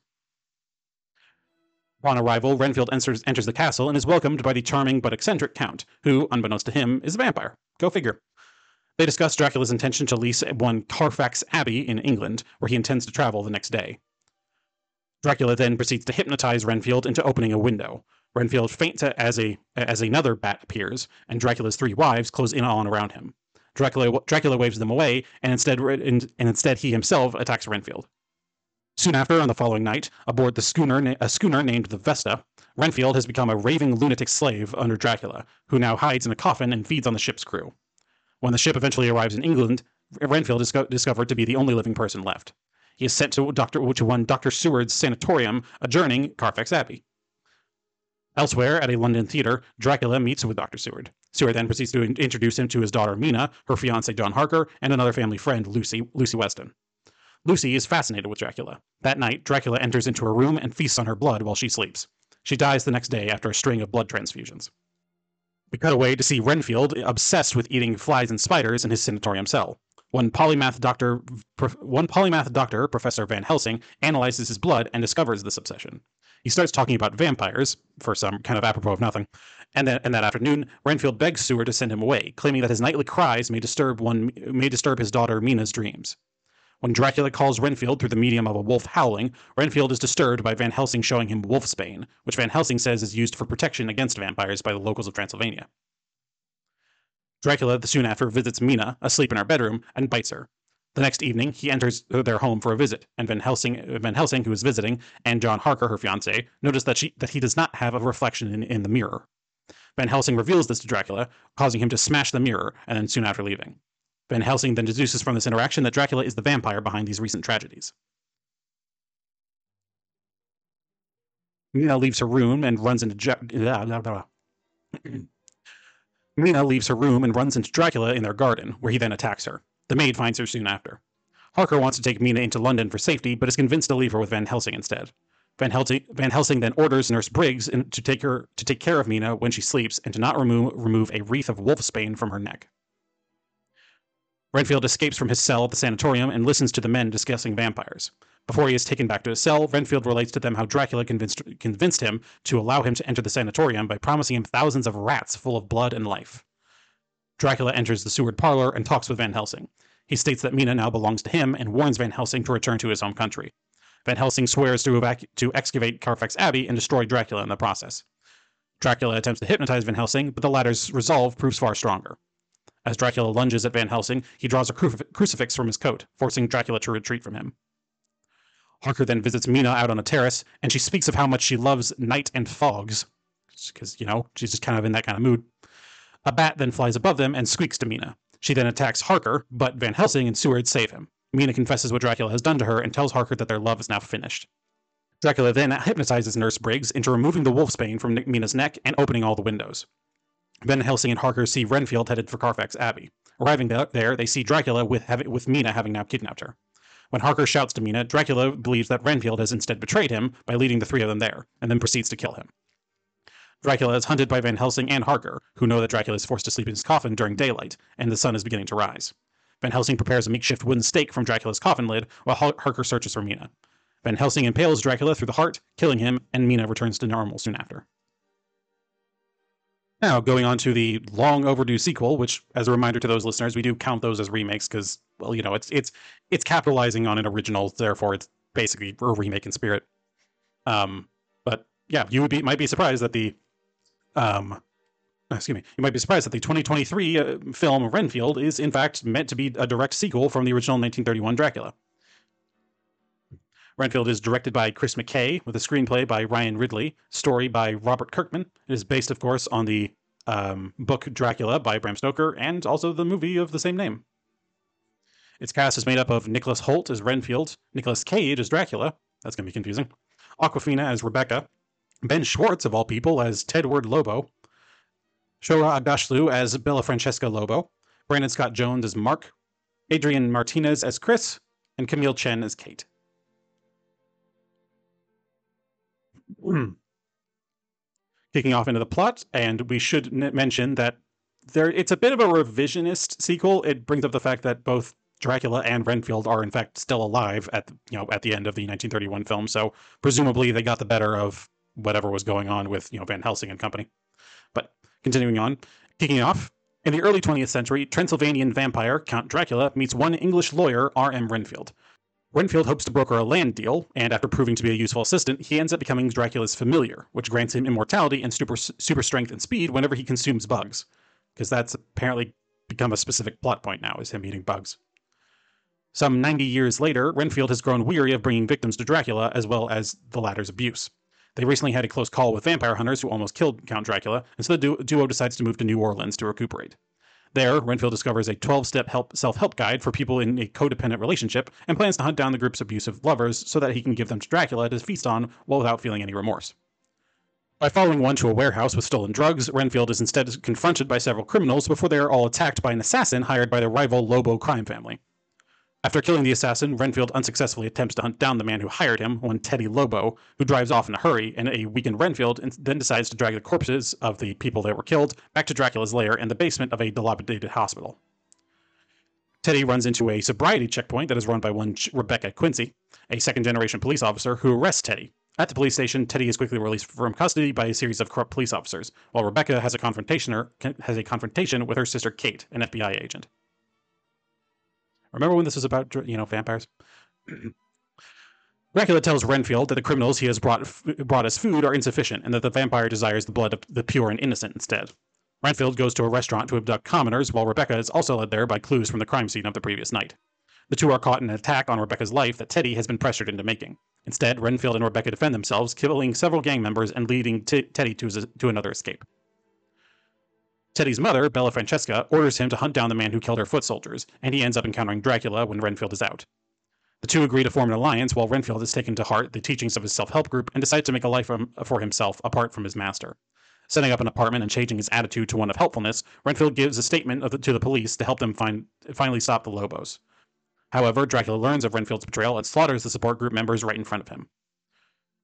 Upon arrival, Renfield enters, enters the castle and is welcomed by the charming but eccentric Count, who, unbeknownst to him, is a vampire. Go figure. They discuss Dracula's intention to lease one Carfax Abbey in England, where he intends to travel the next day. Dracula then proceeds to hypnotize Renfield into opening a window. Renfield faints as a as another bat appears, and Dracula's three wives close in on around him. Dracula Dracula waves them away, and instead and, and instead he himself attacks Renfield. Soon after, on the following night, aboard the schooner a schooner named the Vesta, Renfield has become a raving lunatic slave under Dracula, who now hides in a coffin and feeds on the ship's crew. When the ship eventually arrives in England, Renfield is discovered to be the only living person left. He is sent to, Doctor, to one Doctor Seward's sanatorium adjoining Carfax Abbey. Elsewhere, at a London theater, Dracula meets with Doctor Seward. Seward then proceeds to introduce him to his daughter Mina, her fiancé John Harker, and another family friend, Lucy, Lucy Weston. Lucy is fascinated with Dracula. That night, Dracula enters into her room and feasts on her blood while she sleeps. She dies the next day after a string of blood transfusions. We cut away to see Renfield obsessed with eating flies and spiders in his sanatorium cell. One polymath doctor, one polymath doctor, Professor Van Helsing, analyzes his blood and discovers this obsession. He starts talking about vampires, for some kind of apropos of nothing, and, then, and that afternoon, Renfield begs Seward to send him away, claiming that his nightly cries may disturb one may disturb his daughter Mina's dreams. When Dracula calls Renfield through the medium of a wolf howling, Renfield is disturbed by Van Helsing showing him wolfsbane, which Van Helsing says is used for protection against vampires by the locals of Transylvania. Dracula soon after visits Mina, asleep in her bedroom, and bites her. The next evening, he enters their home for a visit, and Van Helsing, Van Helsing, who is visiting, and John Harker, her fiancé, notice that she that he does not have a reflection in, in the mirror. Van Helsing reveals this to Dracula, causing him to smash the mirror, and then soon after leaving. Van Helsing then deduces from this interaction that Dracula is the vampire behind these recent tragedies. Mina leaves her room and runs into ja- blah, blah, blah. Mina leaves her room and runs into Dracula in their garden, where he then attacks her. The maid finds her soon after. Harker wants to take Mina into London for safety, but is convinced to leave her with Van Helsing instead. Van Helsing, Van Helsing then orders Nurse Briggs in, to take her to take care of Mina when she sleeps and to not remove remove a wreath of wolfsbane from her neck. Renfield escapes from his cell at the sanatorium and listens to the men discussing vampires. Before he is taken back to his cell, Renfield relates to them how Dracula convinced, convinced him to allow him to enter the sanatorium by promising him thousands of rats full of blood and life. Dracula enters the Seward parlor and talks with Van Helsing. He states that Mina now belongs to him and warns Van Helsing to return to his home country. Van Helsing swears to, evac- to excavate Carfax Abbey and destroy Dracula in the process. Dracula attempts to hypnotize Van Helsing, but the latter's resolve proves far stronger. As Dracula lunges at Van Helsing, he draws a cru- crucifix from his coat, forcing Dracula to retreat from him. Harker then visits Mina out on a terrace, and she speaks of how much she loves night and fogs, because, you know, she's just kind of in that kind of mood. A bat then flies above them and squeaks to Mina. She then attacks Harker, but Van Helsing and Seward save him. Mina confesses what Dracula has done to her and tells Harker that their love is now finished. Dracula then hypnotizes Nurse Briggs into removing the wolfsbane from Mina's neck and opening all the windows. Van Helsing and Harker see Renfield headed for Carfax Abbey. Arriving there, they see Dracula with, having, with Mina having now kidnapped her. When Harker shouts to Mina, Dracula believes that Renfield has instead betrayed him by leading the three of them there, and then proceeds to kill him. Dracula is hunted by Van Helsing and Harker, who know that Dracula is forced to sleep in his coffin during daylight, and the sun is beginning to rise. Van Helsing prepares a makeshift wooden stake from Dracula's coffin lid, while Harker searches for Mina. Van Helsing impales Dracula through the heart, killing him, and Mina returns to normal soon after. Now, going on to the long overdue sequel, which, as a reminder to those listeners, we do count those as remakes because, well, you know, it's it's it's capitalizing on an original, therefore it's basically a remake in spirit. Um, but yeah, you would be might be surprised that the, um, excuse me, you might be surprised that the twenty twenty-three uh, film Renfield is in fact meant to be a direct sequel from the original nineteen thirty-one Dracula. Renfield is directed by Chris McKay, with a screenplay by Ryan Ridley, story by Robert Kirkman. It is based, of course, on the um, book Dracula by Bram Stoker, and also the movie of the same name. Its cast is made up of Nicholas Hoult as Renfield, Nicolas Cage as Dracula, that's going to be confusing, Awkwafina as Rebecca, Ben Schwartz, of all people, as Tedward Lobo, Shohreh Aghdashloo as Bella Francesca Lobo, Brandon Scott Jones as Mark, Adrian Martinez as Chris, and Camille Chen as Kate. Kicking off into the plot, and we should n- mention that there it's a bit of a revisionist sequel. It brings up the fact that both Dracula and Renfield are in fact still alive at the, you know at the end of the nineteen thirty-one film. So presumably they got the better of whatever was going on with you know Van Helsing and company. But continuing on, kicking off in the early twentieth century, Transylvanian vampire Count Dracula meets one English lawyer, R M Renfield. Renfield hopes to broker a land deal, and after proving to be a useful assistant, he ends up becoming Dracula's familiar, which grants him immortality and super, super strength and speed whenever he consumes bugs. Because that's apparently become a specific plot point now, is him eating bugs. Some ninety years later, Renfield has grown weary of bringing victims to Dracula, as well as the latter's abuse. They recently had a close call with vampire hunters who almost killed Count Dracula, and so the duo decides to move to New Orleans to recuperate. There, Renfield discovers a twelve-step help, self-help guide for people in a codependent relationship and plans to hunt down the group's abusive lovers so that he can give them to Dracula to feast on while without feeling any remorse. By following one to a warehouse with stolen drugs, Renfield is instead confronted by several criminals before they are all attacked by an assassin hired by the rival Lobo crime family. After killing the assassin, Renfield unsuccessfully attempts to hunt down the man who hired him, one Teddy Lobo, who drives off in a hurry, and a weakened Renfield then decides to drag the corpses of the people that were killed back to Dracula's lair in the basement of a dilapidated hospital. Teddy runs into a sobriety checkpoint that is run by one Rebecca Quincy, a second-generation police officer, who arrests Teddy. At the police station, Teddy is quickly released from custody by a series of corrupt police officers, while Rebecca has a confrontation, has a confrontation with her sister Kate, an F B I agent. Remember when this was about, you know, vampires? Dracula tells Renfield that the criminals he has brought brought as food are insufficient, and that the vampire desires the blood of the pure and innocent instead. Renfield goes to a restaurant to abduct commoners, while Rebecca is also led there by clues from the crime scene of the previous night. The two are caught in an attack on Rebecca's life that Teddy has been pressured into making. Instead, Renfield and Rebecca defend themselves, killing several gang members and leading t- Teddy to, his, to another escape. Teddy's mother, Bella Francesca, orders him to hunt down the man who killed her foot soldiers, and he ends up encountering Dracula when Renfield is out. The two agree to form an alliance while Renfield has taken to heart the teachings of his self-help group and decides to make a life for himself apart from his master. Setting up an apartment and changing his attitude to one of helpfulness, Renfield gives a statement of the, to the police to help them find, finally stop the Lobos. However, Dracula learns of Renfield's betrayal and slaughters the support group members right in front of him.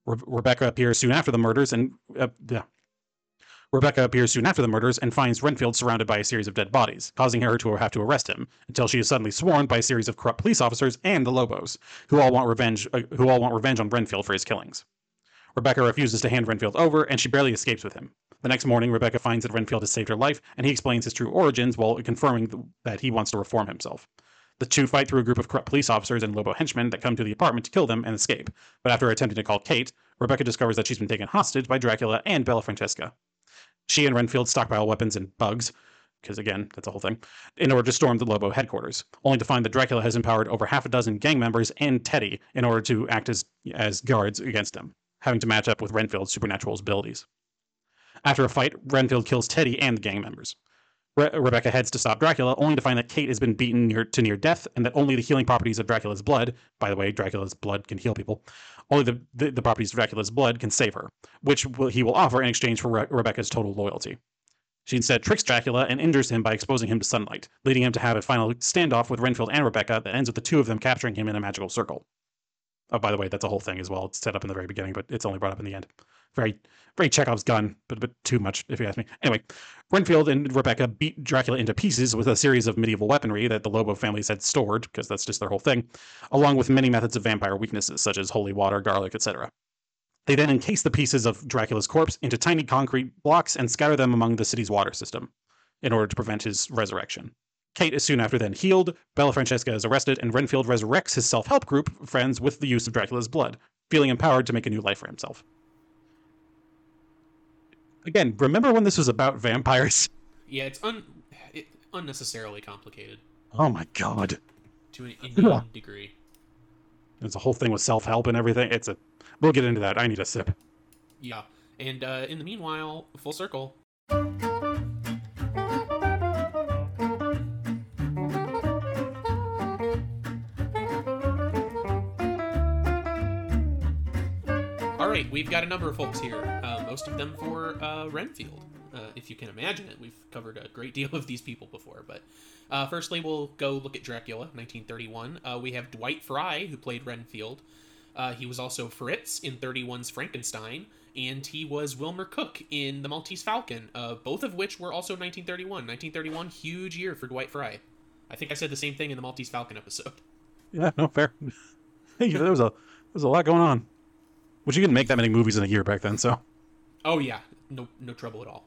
Re- Rebecca appears soon after the murders and uh, yeah. Rebecca appears soon after the murders and finds Renfield surrounded by a series of dead bodies, causing her to have to arrest him, until she is suddenly swarmed by a series of corrupt police officers and the Lobos, who all want revenge uh, who all want revenge on Renfield for his killings. Rebecca refuses to hand Renfield over, and she barely escapes with him. The next morning, Rebecca finds that Renfield has saved her life, and he explains his true origins while confirming that he wants to reform himself. The two fight through a group of corrupt police officers and Lobo henchmen that come to the apartment to kill them and escape, but after attempting to call Kate, Rebecca discovers that she's been taken hostage by Dracula and Bella Francesca. She and Renfield stockpile weapons and bugs, because again, that's a whole thing, in order to storm the Lobo headquarters, only to find that Dracula has empowered over half a dozen gang members and Teddy in order to act as, as guards against him, having to match up with Renfield's supernatural abilities. After a fight, Renfield kills Teddy and the gang members. Re- Rebecca heads to stop Dracula, only to find that Kate has been beaten near, to near death, and that only the healing properties of Dracula's blood, by the way, Dracula's blood can heal people, only the, the, the properties of Dracula's blood can save her, which will, he will offer in exchange for Re- Rebecca's total loyalty. She instead tricks Dracula and injures him by exposing him to sunlight, leading him to have a final standoff with Renfield and Rebecca that ends with the two of them capturing him in a magical circle. Oh, by the way, that's a whole thing as well. It's set up in the very beginning, but it's only brought up in the end. Very, very Chekhov's gun, but a bit too much, if you ask me. Anyway, Renfield and Rebecca beat Dracula into pieces with a series of medieval weaponry that the Lobo families had stored, because that's just their whole thing, along with many methods of vampire weaknesses, such as holy water, garlic, et cetera. They then encase the pieces of Dracula's corpse into tiny concrete blocks and scatter them among the city's water system, in order to prevent his resurrection. Kate is soon after then healed, Bella Francesca is arrested, and Renfield resurrects his self-help group friends with the use of Dracula's blood, feeling empowered to make a new life for himself. Again, remember when this was about vampires? Yeah, it's un it, unnecessarily complicated. Oh my god. To an Indian degree. There's a whole thing with self-help and everything. It's a... We'll get into that. I need a sip. Yeah. And uh, in the meanwhile, full circle. Alright, we've got a number of folks here. Uh, most of them for uh, Renfield. Uh, if you can imagine it. We've covered a great deal of these people before. But uh, firstly, we'll go look at Dracula, nineteen thirty-one. Uh, we have Dwight Frye, who played Renfield. Uh, he was also Fritz in thirty-one's Frankenstein, and he was Wilmer Cook in The Maltese Falcon, uh, both of which were also nineteen thirty-one. nineteen thirty-one, huge year for Dwight Frye. I think I said the same thing in the Maltese Falcon episode. Yeah, no, fair. Hey, there was a there was a lot going on. Which you didn't make that many movies in a year back then, so. Oh yeah, no no trouble at all.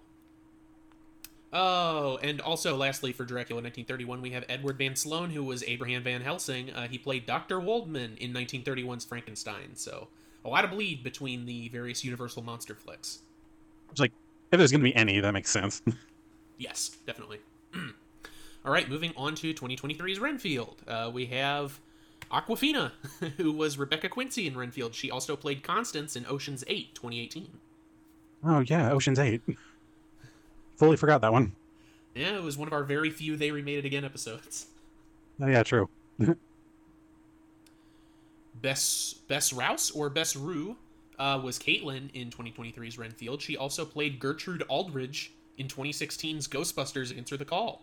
Oh, and also, lastly, for Dracula nineteen thirty-one, we have Edward Van Sloan, who was Abraham Van Helsing. Uh, he played Doctor Waldman in nineteen thirty-one's Frankenstein, so a lot of bleed between the various Universal monster flicks. It's like, if there's going to be any, that makes sense. Yes, definitely. All right, moving on to twenty twenty-three's Renfield. Uh, we have Awkwafina, who was Rebecca Quincy in Renfield. She also played Constance in Ocean's eight, twenty eighteen. Oh, yeah, Ocean's eight. Fully forgot that one. Yeah, it was one of our very few They Remade It Again episodes. Oh, yeah, true. Bess, Bess Rouse, or Bess Rue, uh, was Caitlin in twenty twenty-three's Renfield. She also played Gertrude Aldridge in twenty sixteen's Ghostbusters Answer the Call.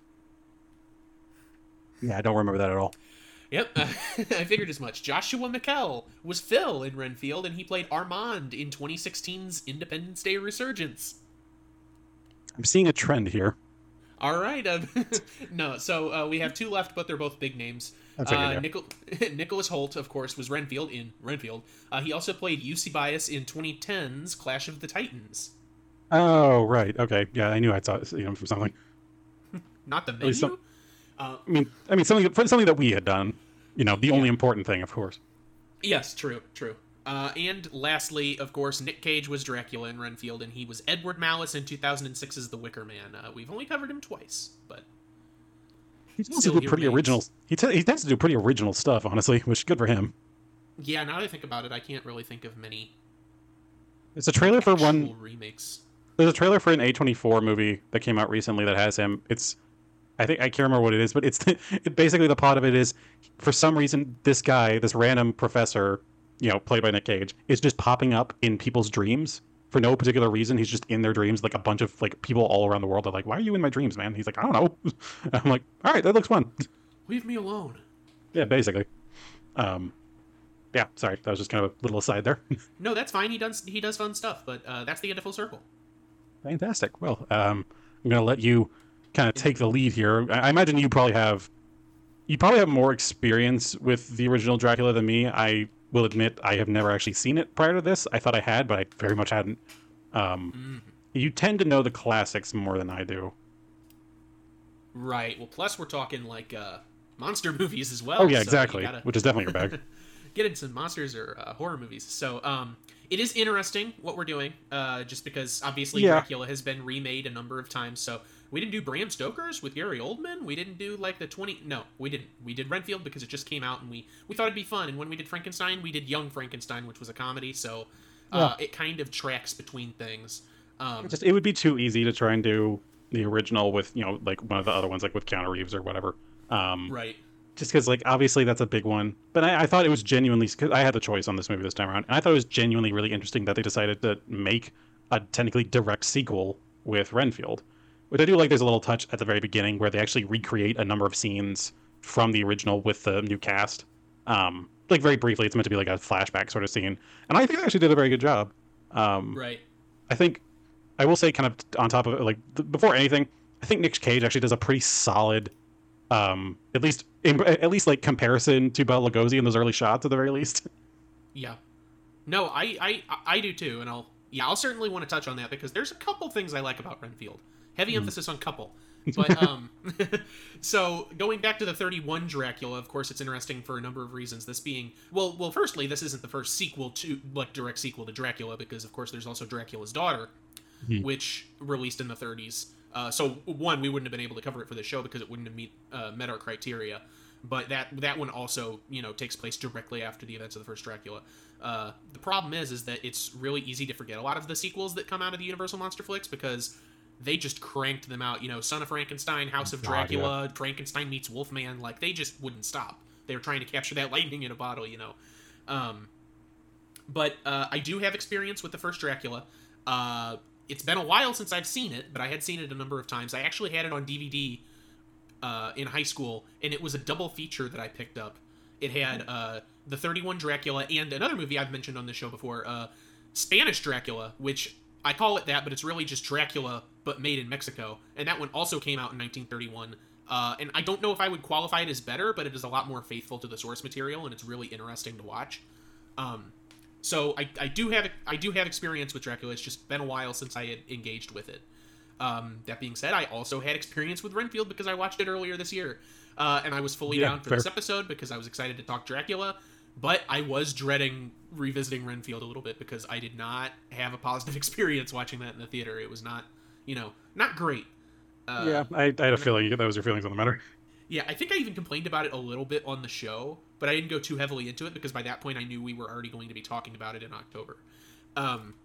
Yeah, I don't remember that at all. Yep, uh, I figured as much. Joshua McKell was Phil in Renfield, and he played Armand in twenty sixteen's Independence Day Resurgence. I'm seeing a trend here. All right. Uh, no, so uh, we have two left, but they're both big names. That's okay, uh, yeah. Nichol- Nicholas Hoult, of course, was Renfield in Renfield. Uh, he also played Eusebius in twenty ten's Clash of the Titans. Oh, right. Okay. Yeah, I knew I saw you know from something. Not the At least menu? some- Uh, I mean, I mean something something that we had done. You know, the Yeah. only important thing, of course. yes, true, true. Uh, and lastly, of course, Nick Cage was Dracula in Renfield, and he was Edward Malice in two thousand six's The Wicker Man. Uh, we've only covered him twice, but He tends Still, to do he pretty remains. original. He, t- he tends to do pretty original stuff, honestly, which is good for him. yeah, now that I think about it, I can't really think of many It's a trailer for actual one. remakes. There's a trailer for an A twenty-four movie that came out recently that has him. It's, I think I can't remember what it is, but it's it basically the plot of it is, for some reason, this guy, this random professor, you know, played by Nick Cage, is just popping up in people's dreams for no particular reason. He's just in their dreams, like a bunch of like people all around the world are like, "Why are you in my dreams, man?" He's like, "I don't know." I'm like, "All right, that looks fun." Leave me alone. Yeah, basically. Um, yeah, sorry, that was just kind of a little aside there. No, that's fine. He does he does fun stuff, but uh, that's the end of Full Circle. Fantastic. Well, um, I'm going to let you kind of take the lead here. I, I imagine you probably have you probably have more experience with the original Dracula than me. I will admit I have never actually seen it prior to this. I thought I had, but I very much hadn't. Um, Mm-hmm. You tend to know the classics more than I do. Right. Well, plus we're talking like uh, monster movies as well. Oh yeah, so exactly. you gotta Which is definitely your bag. get into monsters or uh, horror movies. So um, it is interesting what we're doing, uh, just because obviously Yeah. Dracula has been remade a number of times. So we didn't do Bram Stoker's with Gary Oldman. We didn't do like the twenty. No, we didn't. We did Renfield because it just came out and we we thought it'd be fun. And when we did Frankenstein, we did Young Frankenstein, which was a comedy. So uh, Yeah. it kind of tracks between things. Um, Just it would be too easy to try and do the original with you know like one of the other ones like with Keanu Reeves or whatever. Um, right. just because like obviously that's a big one, but I, I thought it was genuinely because I had the choice on this movie this time around, and I thought it was genuinely really interesting that they decided to make a technically direct sequel with Renfield, which I do like. There's a little touch at the very beginning where they actually recreate a number of scenes from the original with the new cast. Um, like very briefly, it's meant to be like a flashback sort of scene, and I think they actually did a very good job. Um, Right. I think I will say, kind of on top of it, like th- before anything, I think Nick Cage actually does a pretty solid, um, at least in, at least like comparison to Bela Lugosi in those early shots, at the very least. Yeah. No, I, I I do too, and I'll yeah I'll certainly want to touch on that because there's a couple things I like about Renfield. Heavy emphasis on couple. But um, so going back to the thirty-one Dracula, of course, it's interesting for a number of reasons. This being well, well, firstly, this isn't the first sequel to like direct sequel to Dracula because, of course, there's also Dracula's Daughter, Mhm. which released in the thirties. Uh, so one, we wouldn't have been able to cover it for the show because it wouldn't have meet uh, met our criteria. But that that one also you know takes place directly after the events of the first Dracula. Uh, the problem is is that it's really easy to forget a lot of the sequels that come out of the Universal monster flicks because they just cranked them out. You know, Son of Frankenstein, House of God, Dracula, Frankenstein meets Wolfman. Like they just wouldn't stop. They were trying to capture that lightning in a bottle. You know. Um, but uh, I do have experience with the first Dracula. Uh, it's been a while since I've seen it, but I had seen it a number of times. I actually had it on D V D uh, in high school, and it was a double feature that I picked up. It had uh, the thirty-one Dracula and another movie I've mentioned on this show before, uh, Spanish Dracula, which I call it that, but it's really just Dracula, but made in Mexico. And that one also came out in nineteen thirty-one. Uh, and I don't know if I would qualify it as better, but it is a lot more faithful to the source material, and it's really interesting to watch. Um, so I, I do have I do have experience with Dracula. It's just been a while since I had engaged with it. Um, that being said, I also had experience with Renfield because I watched it earlier this year, uh, and I was fully Yeah, down for fair. this episode because I was excited to talk Dracula. But I was dreading revisiting Renfield a little bit because I did not have a positive experience watching that in the theater. It was not, you know, not great. Uh, yeah, I, I had a feeling that was your feelings on the matter. Yeah, I think I even complained about it a little bit on the show, but I didn't go too heavily into it because by that point I knew we were already going to be talking about it in October. Um,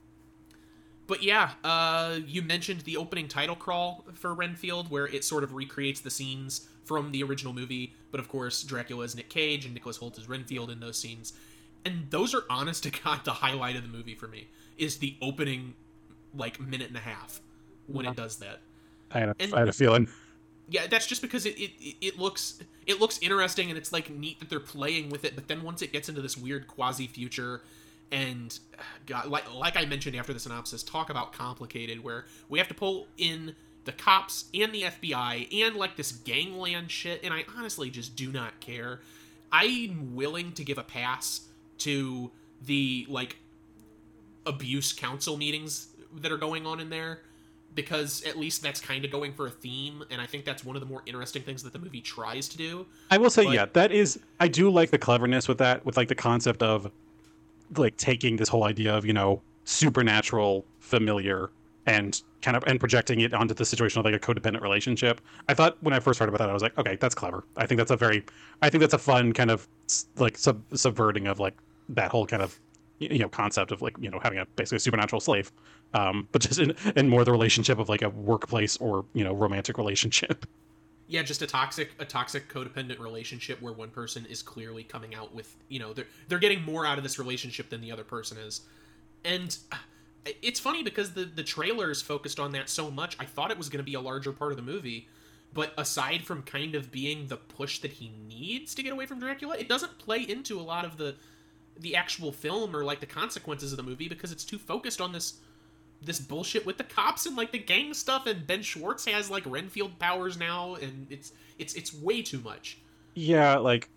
but yeah, uh, you mentioned the opening title crawl for Renfield, where it sort of recreates the scenes from the original movie, but of course Dracula is Nick Cage and Nicholas Hoult is Renfield in those scenes. And those are honest to God the highlight of the movie for me, is the opening, like, minute and a half when Yeah. it does that. I had a, And- I had a feeling. Yeah, that's just because it, it it looks it looks interesting and it's like neat that they're playing with it. But then once it gets into this weird quasi future, and God, like like I mentioned after the synopsis, talk about complicated, where we have to pull in the cops and the F B I and like this gangland shit, and I honestly just do not care. I'm willing to give a pass to the like abuse council meetings that are going on in there, because at least that's kind of going for a theme, and I think that's one of the more interesting things that the movie tries to do. I will say, But- yeah, that is. I do like the cleverness with that, with like the concept of like taking this whole idea of you know supernatural familiar and kind of and projecting it onto the situation of like a codependent relationship. I thought when I first heard about that, I was like, okay, that's clever. I think that's a very, I think that's a fun kind of s- like sub- subverting of like that whole kind of y- you know concept of like you know having a basically a supernatural slave, um, but just in, in more the relationship of like a workplace or you know romantic relationship. Yeah, just a toxic a toxic codependent relationship where one person is clearly coming out with, you know, they're they're getting more out of this relationship than the other person is. And uh, it's funny because the the trailers focused on that so much. I thought it was going to be a larger part of the movie, but aside from kind of being the push that he needs to get away from Dracula, it doesn't play into a lot of the the actual film or like the consequences of the movie because it's too focused on this this bullshit with the cops and like the gang stuff, and Ben Schwartz has like Renfield powers now, and it's it's it's way too much. Yeah, like,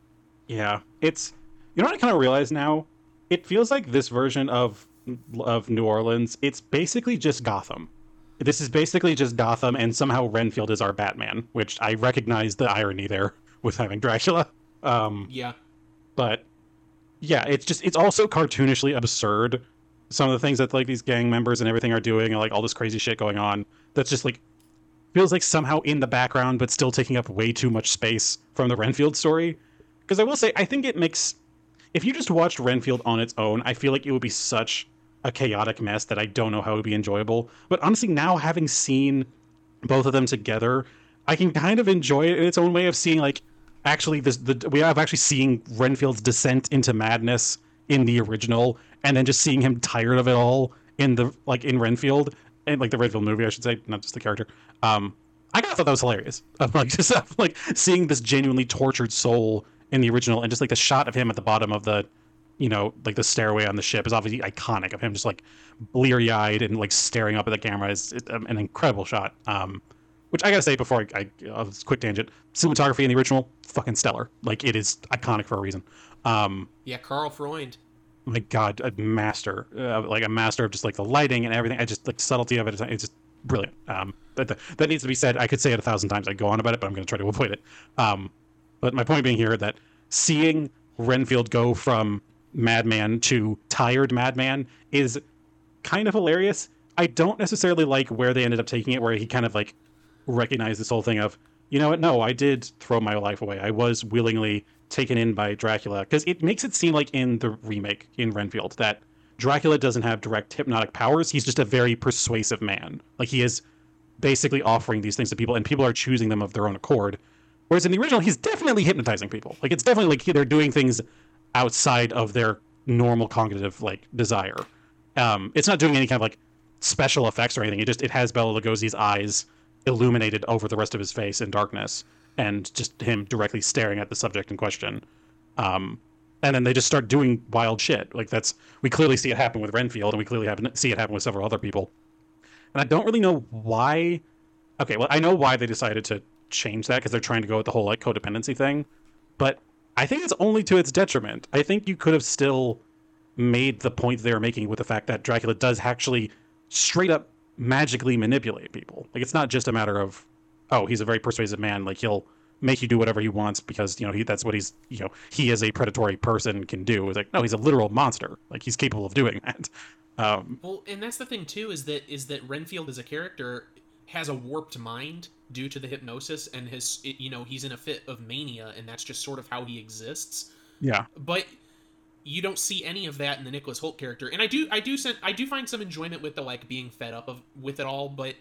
yeah, it's, you know what I kind of realize now? It feels like this version of of New Orleans, it's basically just Gotham. This is basically just Gotham, and somehow Renfield is our Batman, which I recognize the irony there with having Dracula. Um, Yeah. but yeah, it's just, it's also cartoonishly absurd. Some of the things that like these gang members and everything are doing, and like all this crazy shit going on, that's just like feels like somehow in the background, but still taking up way too much space from the Renfield story. Because I will say, I think it makes, if you just watched Renfield on its own, I feel like it would be such a chaotic mess that I don't know how it would be enjoyable. But honestly, now having seen both of them together, I can kind of enjoy it in its own way of seeing like actually this the we have actually seeing Renfield's descent into madness in the original, and then just seeing him tired of it all in the like in Renfield, and like the Renfield movie, I should say, not just the character. Um, I kind of thought that was hilarious. Of like just of, like seeing this genuinely tortured soul in the original, and just like the shot of him at the bottom of the, you know, like the stairway on the ship is obviously iconic, of him just like bleary eyed and like staring up at the camera is um, an incredible shot. Um, which I gotta say before I, I uh, quick tangent, cinematography in the original fucking stellar. Like it is iconic for a reason. Um, Yeah, Carl Freund. my God, a master, uh, like a master of just like the lighting and everything. I just like subtlety of it. It's just brilliant. Um, but the, that needs to be said. I could say it a thousand times. I go on about it, but I'm going to try to avoid it. Um, but my point being here that seeing Renfield go from madman to tired madman is kind of hilarious. I don't necessarily like where they ended up taking it, where he kind of like recognized this whole thing of, you know what? No, I did throw my life away. I was willingly taken in by Dracula, because it makes it seem like in the remake in Renfield that Dracula doesn't have direct hypnotic powers. He's just a very persuasive man. Like he is basically offering these things to people, and people are choosing them of their own accord. Whereas in the original, he's definitely hypnotizing people. Like it's definitely like they're doing things outside of their normal cognitive like desire. Um, it's not doing any kind of like special effects or anything. It just it has Bela Lugosi's eyes illuminated over the rest of his face in darkness, and just him directly staring at the subject in question. Um, and then they just start doing wild shit. Like that's, we clearly see it happen with Renfield, and we clearly have, see it happen with several other people. And I don't really know why. Okay, well, I know why they decided to change that, because they're trying to go with the whole like codependency thing. But I think it's only to its detriment. I think you could have still made the point they were making with the fact that Dracula does actually straight up magically manipulate people. Like it's not just a matter of, oh, he's a very persuasive man. Like he'll make you do whatever he wants because, you know, he, that's what he's, you know, he as a predatory person can do. It's like, no, he's a literal monster. Like he's capable of doing that. Um, well, and that's the thing too, is that is that Renfield as a character has a warped mind due to the hypnosis, and his, you know, he's in a fit of mania, and that's just sort of how he exists. Yeah. But you don't see any of that in the Nicholas Hoult character, and I do, I do, I do find some enjoyment with the like being fed up of with it all, but.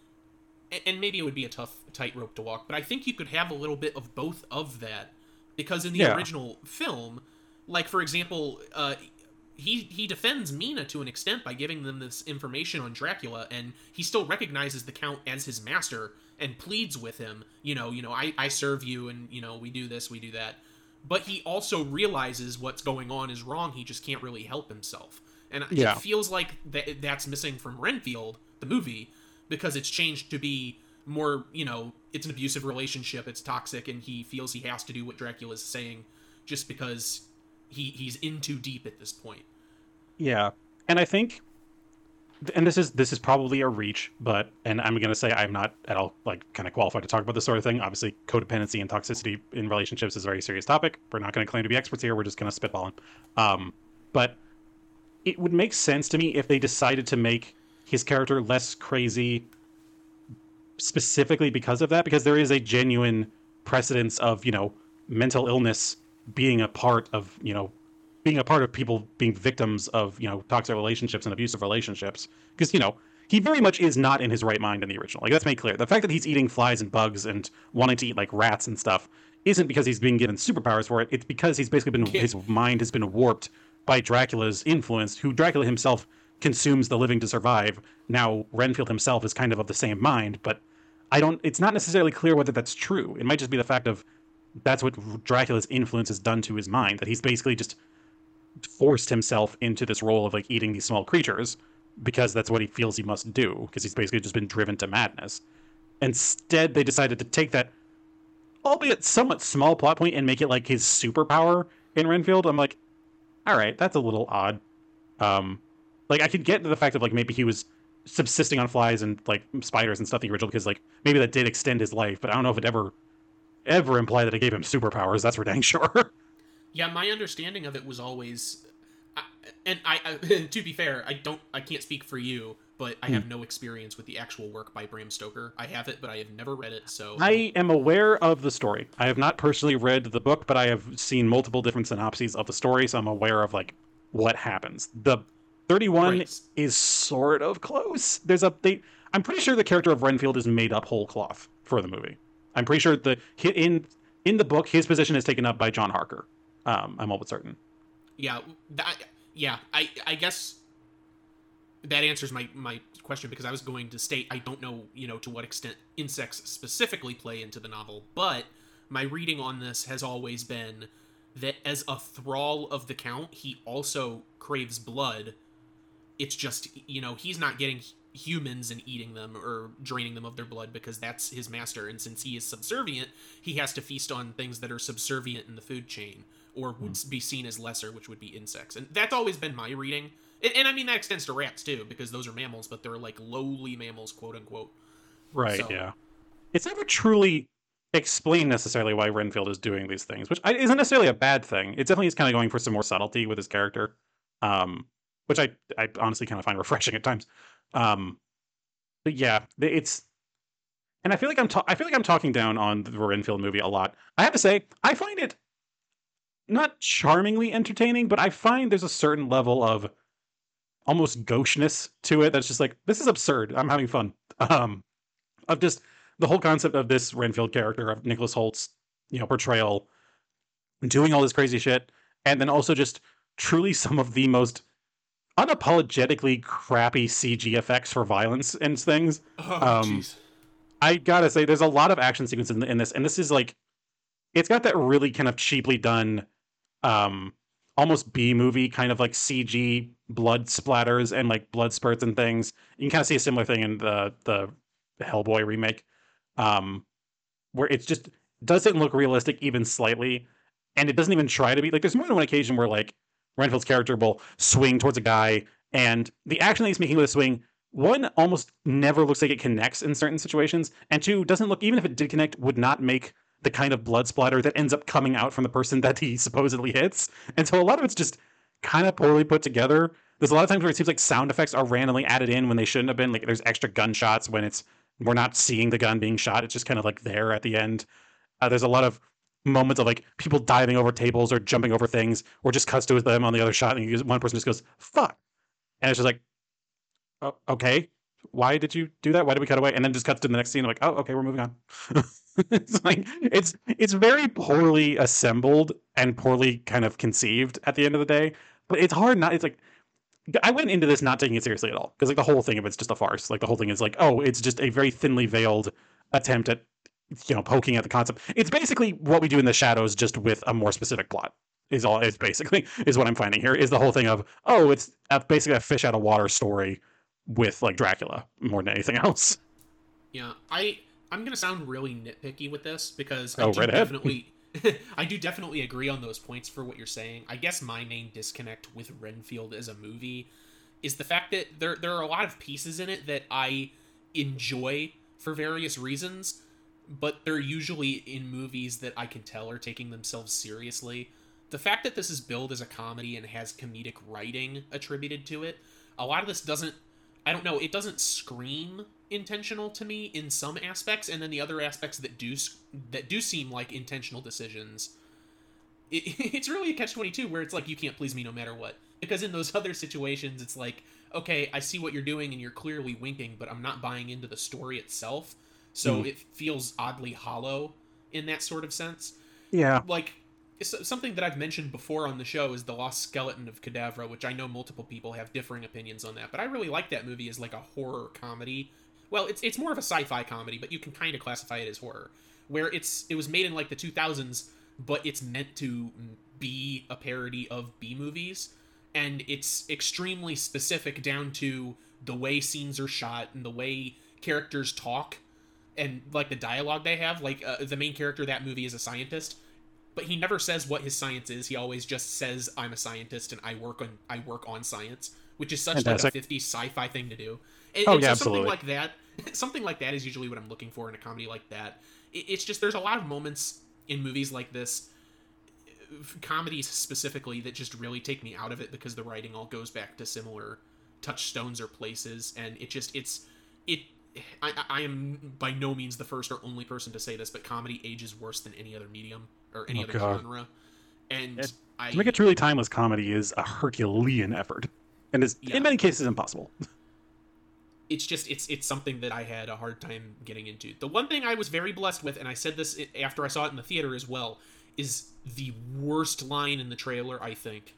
And maybe it would be a tough tightrope to walk, but I think you could have a little bit of both of that, because in the yeah. original film, like for example, uh, he he defends Mina to an extent by giving them this information on Dracula, and he still recognizes the Count as his master and pleads with him. You know, you know, I I serve you, and you know, we do this, we do that. But he also realizes what's going on is wrong. He just can't really help himself, and yeah. it feels like that that's missing from Renfield, the movie. Because it's changed to be more, you know, it's an abusive relationship, it's toxic, and he feels he has to do what Dracula's saying just because he he's in too deep at this point. Yeah. And I think, and this is this is probably a reach, but, and I'm going to say I'm not at all, like, kind of qualified to talk about this sort of thing. Obviously, codependency and toxicity in relationships is a very serious topic. We're not going to claim to be experts here. We're just going to spitball it. Um, but it would make sense to me if they decided to make his character less crazy specifically because of that, because there is a genuine precedence of, you know, mental illness being a part of, you know, being a part of people being victims of, you know, toxic relationships and abusive relationships. Because, you know, he very much is not in his right mind in the original. Like, that's made clear. The fact that he's eating flies and bugs and wanting to eat, like, rats and stuff isn't because he's being given superpowers for it. It's because he's basically been, his mind has been warped by Dracula's influence, who Dracula himself consumes the living to survive. Now Renfield himself is kind of of the same mind, but I don't, it's not necessarily clear whether that's true. It might just be the fact of that's what Dracula's influence has done to his mind, that he's basically just forced himself into this role of like eating these small creatures because that's what he feels he must do because he's basically just been driven to madness. Instead, they decided to take that, albeit somewhat small plot point, and make it like his superpower in Renfield. I'm like, all right, that's a little odd. Um, like I could get to the fact of like maybe he was subsisting on flies and like spiders and stuff in the original because like maybe that did extend his life, but I don't know if it ever ever implied that it gave him superpowers. That's for dang sure. Yeah, my understanding of it was always, I, and I, I to be fair, I don't, I can't speak for you, but I have no experience with the actual work by Bram Stoker. I have it, but I have never read it. So I am aware of the story. I have not personally read the book, but I have seen multiple different synopses of the story, so I'm aware of like what happens. The thirty-one right. is sort of close. There's a they. I'm pretty sure the character of Renfield is made up whole cloth for the movie. I'm pretty sure the in in the book his position is taken up by John Harker. Um, I'm almost certain. Yeah, that, yeah. I I guess that answers my my question because I was going to state I don't know, you know, to what extent insects specifically play into the novel, but my reading on this has always been that as a thrall of the Count, he also craves blood. It's just, you know, he's not getting humans and eating them or draining them of their blood because that's his master, and since he is subservient, he has to feast on things that are subservient in the food chain or would be seen as lesser, which would be insects. And that's always been my reading. And, and I mean, that extends to rats too, because those are mammals, but they're like lowly mammals, quote unquote. Right, So, yeah. It's never truly explained necessarily why Renfield is doing these things, which isn't necessarily a bad thing. It definitely is kind of going for some more subtlety with his character, um, which I, I honestly kind of find refreshing at times. Um, but yeah, it's, and I feel like I'm ta- I feel like I'm talking down on the Renfield movie a lot. I have to say, I find it not charmingly entertaining, but I find there's a certain level of almost gaucheness to it that's just like, this is absurd. I'm having fun. Um, of just the whole concept of this Renfield character of Nicholas Holt's, you know, portrayal, doing all this crazy shit, and then also just truly some of the most unapologetically crappy C G effects for violence and things. oh, Um, jeez. I gotta say, there's a lot of action sequences in, in this, and this is like, it's got that really kind of cheaply done, um, almost B movie kind of like C G blood splatters and like blood spurts and things. You can kind of see a similar thing in the the Hellboy remake, um, where it's just doesn't look realistic even slightly, and it doesn't even try to be. Like, there's more than one occasion where like Renfield's character will swing towards a guy, and the action that he's making with a swing, one, almost never looks like it connects in certain situations, and two, doesn't look, even if it did connect, would not make the kind of blood splatter that ends up coming out from the person that he supposedly hits. And so a lot of it's just kind of poorly put together. There's a lot of times where it seems like sound effects are randomly added in when they shouldn't have been. Like, there's extra gunshots when it's we're not seeing the gun being shot. It's just kind of like there at the end. Uh, there's a lot of moments of like people diving over tables or jumping over things, or just cuts to them on the other shot, and you, one person just goes "fuck," and it's just like, oh, okay, why did you do that? Why did we cut away? And then just cuts to the next scene. I'm like, oh, okay, we're moving on. It's like it's it's very poorly assembled and poorly kind of conceived at the end of the day. But it's hard not. It's like I went into this not taking it seriously at all because like the whole thing of it's just a farce. Like the whole thing is like, oh, it's just a very thinly veiled attempt at, you know, poking at the concept. It's basically what we do in the shadows, just with a more specific plot. Is all is basically is what I'm finding here. Is the whole thing of, oh, it's a, basically a fish out of water story with like Dracula more than anything else. Yeah, I I'm gonna sound really nitpicky with this because I Oh, do right ahead. definitely I do definitely agree on those points for what you're saying. I guess my main disconnect with Renfield as a movie is the fact that there there are a lot of pieces in it that I enjoy for various reasons, but they're usually in movies that I can tell are taking themselves seriously. The fact that this is billed as a comedy and has comedic writing attributed to it, a lot of this doesn't, I don't know, it doesn't scream intentional to me in some aspects, and then the other aspects that do that do seem like intentional decisions, it, it's really a catch twenty-two where it's like, you can't please me no matter what. Because in those other situations, it's like, okay, I see what you're doing and you're clearly winking, but I'm not buying into the story itself. So mm. it feels oddly hollow in that sort of sense. Yeah. Like, something that I've mentioned before on the show is The Lost Skeleton of Cadavra, which I know multiple people have differing opinions on that, but I really like that movie as like a horror comedy. Well, it's it's more of a sci-fi comedy, but you can kind of classify it as horror, where it's it was made in like the two thousands, but it's meant to be a parody of B movies, and it's extremely specific down to the way scenes are shot and the way characters talk and like the dialogue they have. Like uh, the main character of that movie is a scientist, but he never says what his science is. He always just says, "I'm a scientist and I work on I work on science," which is such Fantastic. like a fifties sci-fi thing to do. And, oh and yeah, so absolutely. Something like that, something like that is usually what I'm looking for in a comedy like that. It, it's just there's a lot of moments in movies like this, comedies specifically, that just really take me out of it because the writing all goes back to similar touchstones or places, and it just it's it. I, I am by no means the first or only person to say this, but comedy ages worse than any other medium or any oh, other God. genre. And it, I, to make a truly timeless comedy is a Herculean effort, and is yeah. in many cases impossible. It's just it's it's something that I had a hard time getting into. The one thing I was very blessed with, and I said this after I saw it in the theater as well, is the worst line in the trailer, I think,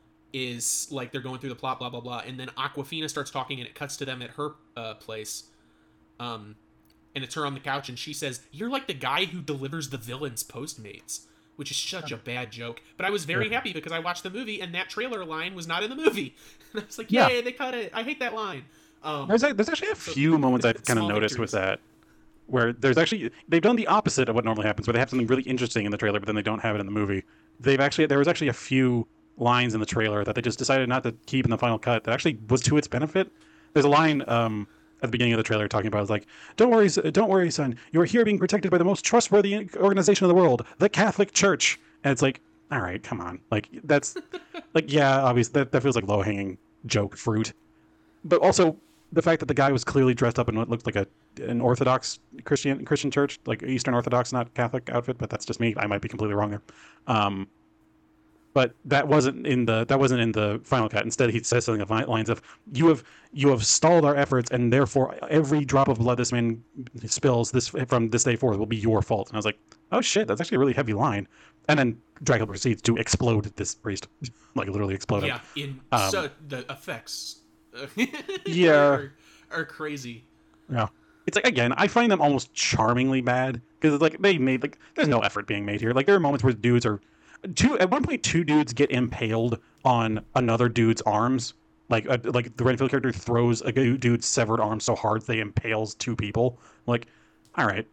is like they're going through the plot, blah blah blah, and then Awkwafina starts talking, and it cuts to them at her uh, place. Um, and it's her on the couch, and she says, "You're like the guy who delivers the villain's Postmates," which is such a bad joke. But I was very yeah. happy because I watched the movie, and that trailer line was not in the movie. And I was like, "Yay, yeah. they cut it! I hate that line." Um, there's a, there's actually a so, few moments I've kind of noticed victories. with that, where there's actually they've done the opposite of what normally happens, where they have something really interesting in the trailer, but then they don't have it in the movie. They've actually there was actually a few lines in the trailer that they just decided not to keep in the final cut that actually was to its benefit. There's a line. Um, at the beginning of the trailer talking about, it's like, don't worry, don't worry, son. You're here being protected by the most trustworthy organization in the world, the Catholic Church. And it's like, all right, come on. Like, that's, like, yeah, obviously, that, that feels like low-hanging joke fruit. But also, the fact that the guy was clearly dressed up in what looked like a an Orthodox Christian Christian church, like Eastern Orthodox, not Catholic outfit, but that's just me. I might be completely wrong there. Um, But that wasn't in the that wasn't in the final cut. Instead, he says something along the lines of, "You have you have stalled our efforts, and therefore every drop of blood this man spills this from this day forth will be your fault." And I was like, "Oh shit, that's actually a really heavy line." And then Dracula proceeds to explode this priest, like literally explode him. Yeah, in um, so the effects, yeah, are, are crazy. Yeah, it's like, again, I find them almost charmingly bad because it's like they made like there's no effort being made here. Like there are moments where dudes are. Two at one point, two dudes get impaled on another dude's arms. Like, uh, like the Renfield character throws a dude's severed arm so hard they impales two people. Like, all right.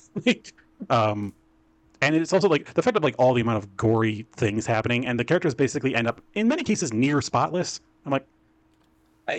um, and it's also like the fact of like all the amount of gory things happening, and the characters basically end up in many cases near spotless. I'm like, I,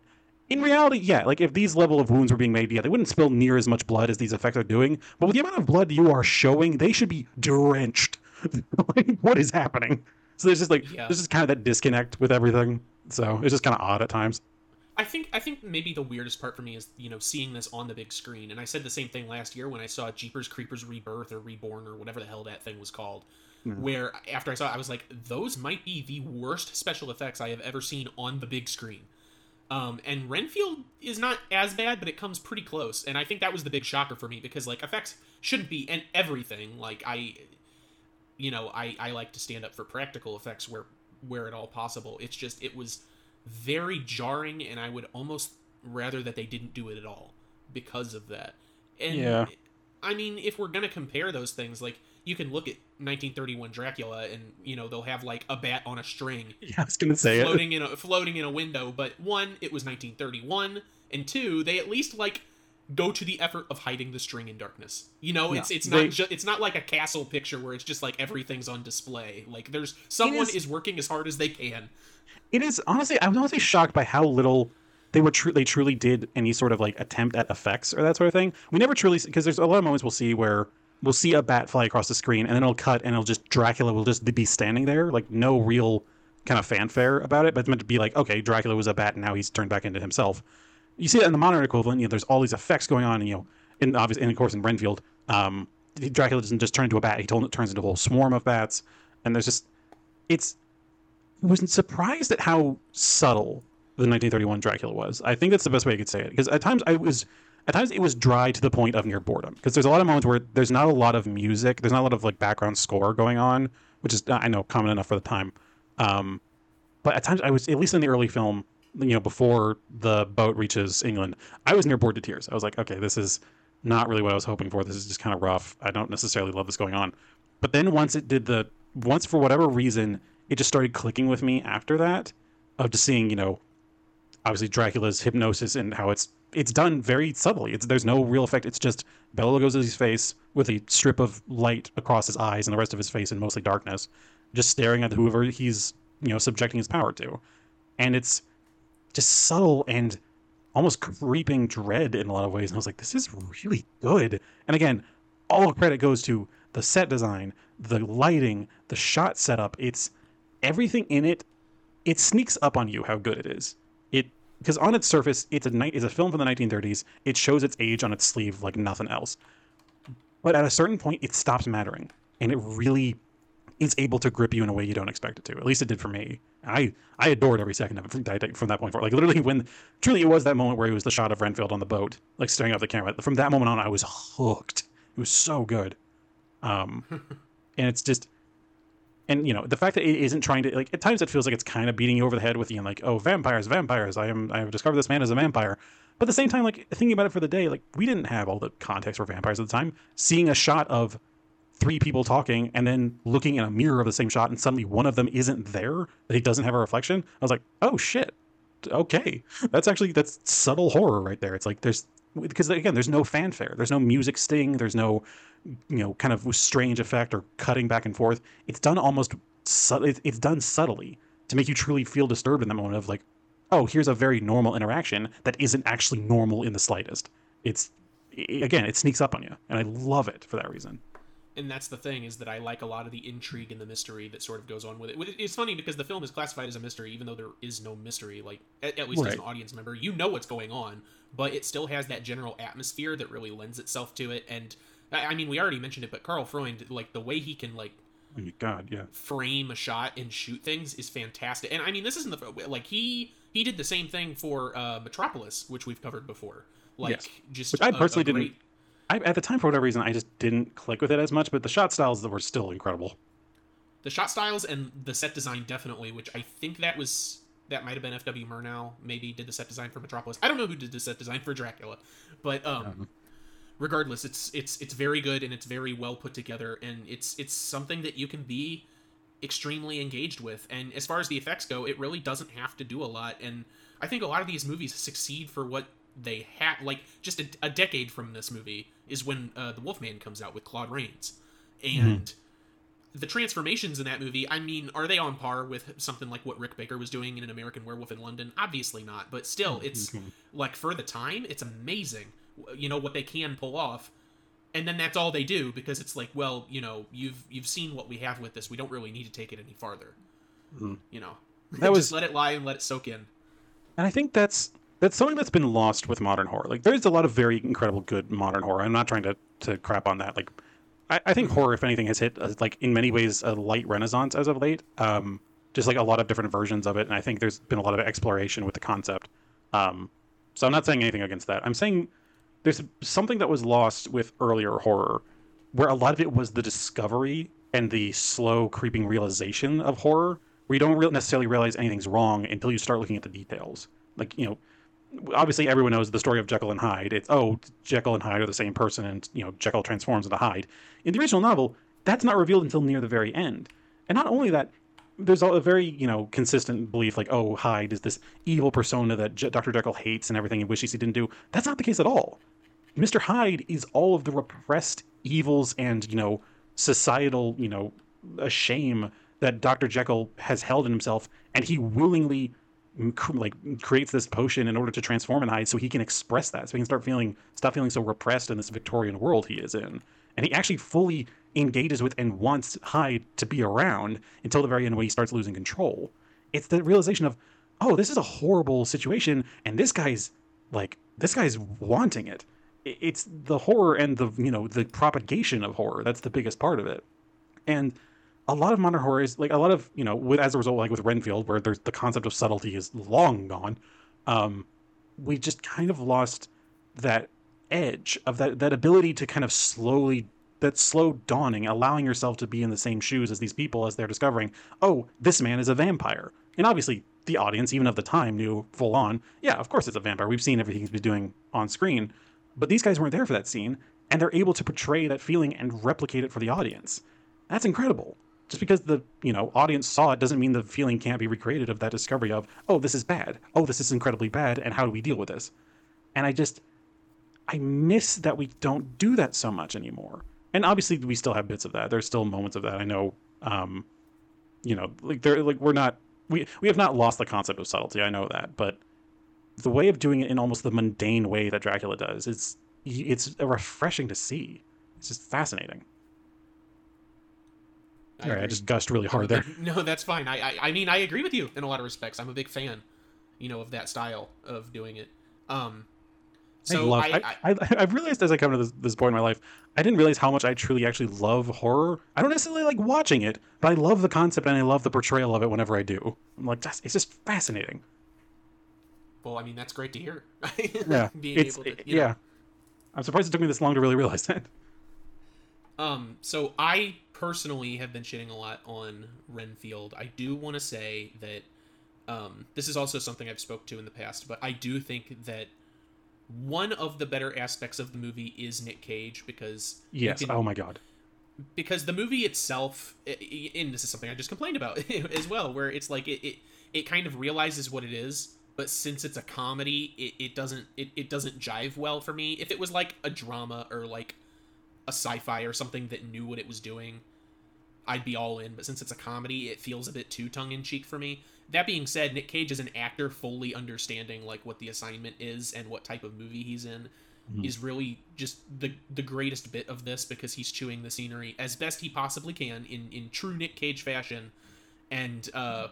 in reality, yeah. Like if these level of wounds were being made, yeah, they wouldn't spill near as much blood as these effects are doing. But with the amount of blood you are showing, they should be drenched. Like, what is happening? So there's just like yeah. there's just kind of that disconnect with everything. So it's just kind of odd at times. I think I think maybe the weirdest part for me is, you know, seeing this on the big screen. And I said the same thing last year when I saw Jeepers Creepers Rebirth or Reborn or whatever the hell that thing was called. Mm-hmm. Where after I saw it, I was like, those might be the worst special effects I have ever seen on the big screen. Um, and Renfield is not as bad, but it comes pretty close. And I think that was the big shocker for me because like effects shouldn't be and everything. Like I. You know, I, I like to stand up for practical effects where where at all possible. It's just, it was very jarring, and I would almost rather that they didn't do it at all because of that. And, yeah. I mean, if we're going to compare those things, like, you can look at nineteen thirty-one Dracula, and, you know, they'll have, like, a bat on a string. Yeah, I was going to say floating it. In a, floating in a window, but one, it was nineteen thirty-one, and two, they at least, like, go to the effort of hiding the string in darkness. You know, it's yeah, it's not they, ju- it's not like a castle picture where it's just like everything's on display. Like there's someone is, is working as hard as they can. It is honestly, I'm honestly shocked by how little they were tru- they truly did any sort of like attempt at effects or that sort of thing. We never truly, because there's a lot of moments we'll see where we'll see a bat fly across the screen and then it'll cut and it'll just Dracula will just be standing there, like no real kind of fanfare about it, but it's meant to be like, okay, Dracula was a bat and now he's turned back into himself. You see that in the modern equivalent, you know, there's all these effects going on, and, you know, in obviously, and of course in Renfield, um, Dracula doesn't just turn into a bat; he told, turns into a whole swarm of bats, and there's just, it's, I wasn't surprised at how subtle the nineteen thirty-one Dracula was. I think that's the best way I could say it, because at times I was, at times it was dry to the point of near boredom, because there's a lot of moments where there's not a lot of music, there's not a lot of like background score going on, which is, I know, common enough for the time, um, but at times I was, at least in the early film, you know, before the boat reaches England, I was near bored to tears. I was like, okay, this is not really what I was hoping for. This is just kind of rough. I don't necessarily love this going on. But then once it did the once for whatever reason it just started clicking with me after that of just seeing, you know, obviously Dracula's hypnosis and how it's it's done very subtly. It's there's no real effect. It's just Bela Lugosi's face with a strip of light across his eyes and the rest of his face in mostly darkness, just staring at whoever he's, you know, subjecting his power to. And it's just subtle and almost creeping dread in a lot of ways. And I was like, this is really good. And again, all credit goes to the set design, the lighting, the shot setup. It's everything in it. It sneaks up on you how good it is. It because on its surface, it's a night is a film from the nineteen thirties. It shows its age on its sleeve like nothing else. But at a certain point, it stops mattering, and it really is able to grip you in a way you don't expect it to. At least it did for me. I I adored every second of it from that, from that point forward. Like literally, when truly it was that moment where it was the shot of Renfield on the boat, like staring up the camera. From that moment on, I was hooked. It was so good. Um, and it's just, and you know, the fact that it isn't trying to, like, at times it feels like it's kind of beating you over the head with, you know, like, oh, vampires, vampires. I am, I have discovered this man as a vampire. But at the same time, like, thinking about it for the day, like, we didn't have all the context for vampires at the time. Seeing a shot of three people talking and then looking in a mirror of the same shot and suddenly one of them isn't there, that he doesn't have a reflection. I was like, oh shit. Okay. That's actually, that's subtle horror right there. It's like, there's, because again, there's no fanfare. There's no music sting. There's no, you know, kind of strange effect or cutting back and forth. It's done almost, it's done subtly to make you truly feel disturbed in that moment of like, oh, here's a very normal interaction that isn't actually normal in the slightest. It's, again, it sneaks up on you, and I love it for that reason. And that's the thing, is that I like a lot of the intrigue and the mystery that sort of goes on with it. It's funny because the film is classified as a mystery, even though there is no mystery. Like, at, at least right. As an audience member, you know what's going on, but it still has that general atmosphere that really lends itself to it. And I mean, we already mentioned it, but Karl Freund, like the way he can like, oh my God, yeah, frame a shot and shoot things is fantastic. And I mean, this isn't the like he he did the same thing for uh, Metropolis, which we've covered before. Like, yes. just which I personally a, a great... didn't. I, at the time, for whatever reason, I just didn't click with it as much, but the shot styles were still incredible. The shot styles and the set design definitely, which I think that was, that might have been F W Murnau, maybe did the set design for Metropolis. I don't know who did the set design for Dracula, but um, um, regardless, it's it's it's very good and it's very well put together, and it's it's something that you can be extremely engaged with. And as far as the effects go, it really doesn't have to do a lot, and I think a lot of these movies succeed for what they have. Like, just a, a decade from this movie is when uh, The Wolfman comes out with Claude Rains. And mm-hmm. the transformations in that movie, I mean, are they on par with something like what Rick Baker was doing in An American Werewolf in London? Obviously not, but still, it's, mm-hmm. like, for the time, it's amazing, you know, what they can pull off. And then that's all they do, because it's like, well, you know, you've you've seen what we have with this. We don't really need to take it any farther. Mm-hmm. You know, that was... just let it lie and let it soak in. And I think that's that's something that's been lost with modern horror. Like, there's a lot of very incredible good modern horror. I'm not trying to, to crap on that. Like, I, I think horror, if anything, has hit, a, like, in many ways, a light renaissance as of late. Um, just, like, a lot of different versions of it. And I think there's been a lot of exploration with the concept. Um, so I'm not saying anything against that. I'm saying there's something that was lost with earlier horror, where a lot of it was the discovery and the slow, creeping realization of horror, where you don't really necessarily realize anything's wrong until you start looking at the details. Like, you know, obviously everyone knows the story of Jekyll and Hyde. It's, oh, Jekyll and Hyde are the same person, and, you know, Jekyll transforms into Hyde. In the original novel, that's not revealed until near the very end. And not only that, there's a very, you know, consistent belief, like, oh, Hyde is this evil persona that Je- Doctor Jekyll hates and everything and wishes he didn't do. That's not the case at all. Mister Hyde is all of the repressed evils and, you know, societal, you know, a shame that Doctor Jekyll has held in himself, and he willingly like creates this potion in order to transform in Hyde so he can express that, so he can start feeling stop feeling so repressed in this Victorian world he is in. And he actually fully engages with and wants Hyde to be around until the very end when he starts losing control. It's the realization of, oh, this is a horrible situation, and this guy's like this guy's wanting it. It's the horror and the, you know, the propagation of horror that's the biggest part of it. And a lot of modern horror is like a lot of, you know, with, as a result, like with Renfield, where there's the concept of subtlety is long gone. Um, we just kind of lost that edge of that, that ability to kind of slowly, that slow dawning, allowing yourself to be in the same shoes as these people as they're discovering, oh, this man is a vampire. And obviously the audience, even of the time, knew full on, yeah, of course it's a vampire. We've seen everything he's been doing on screen. But these guys weren't there for that scene, and they're able to portray that feeling and replicate it for the audience. That's incredible. Just because the, you know, audience saw it doesn't mean the feeling can't be recreated of that discovery of, oh, this is bad. Oh, this is incredibly bad, and how do we deal with this? And I just I miss that we don't do that so much anymore. And obviously we still have bits of that. There's still moments of that. I know um you know, like they're like we're not we we have not lost the concept of subtlety. I know that, but the way of doing it in almost the mundane way that Dracula does, it's it's refreshing to see. It's just fascinating. I All right, I agree. just gushed really hard there. No, that's fine. I, I I mean I agree with you in a lot of respects. I'm a big fan, you know, of that style of doing it. Um, I so love. I, I, I I I've realized as I come to this, this point in my life, I didn't realize how much I truly actually love horror. I don't necessarily like watching it, but I love the concept and I love the portrayal of it whenever I do. I'm like, that's, it's just fascinating. well, I mean that's great to hear. Yeah, Being it's able to, it- you know. yeah. I'm surprised it took me this long to really realize that. Um, so I personally have been shitting a lot on Renfield. I do want to say that um, this is also something I've spoke to in the past, but I do think that one of the better aspects of the movie is Nick Cage because you Yes. can- Oh my god. because the movie itself, i- i- and this is something I just complained about as well, where it's like it, it it kind of realizes what it is, but since it's a comedy, it, it doesn't it, it doesn't jive well for me. If it was like a drama or like a sci-fi or something that knew what it was doing, I'd be all in. But since it's a comedy, it feels a bit too tongue-in-cheek for me. That being said, Nick Cage is an actor fully understanding like what the assignment is and what type of movie he's in. Mhm. Is really just the the greatest bit of this because he's chewing the scenery as best he possibly can in in true Nick Cage fashion. And uh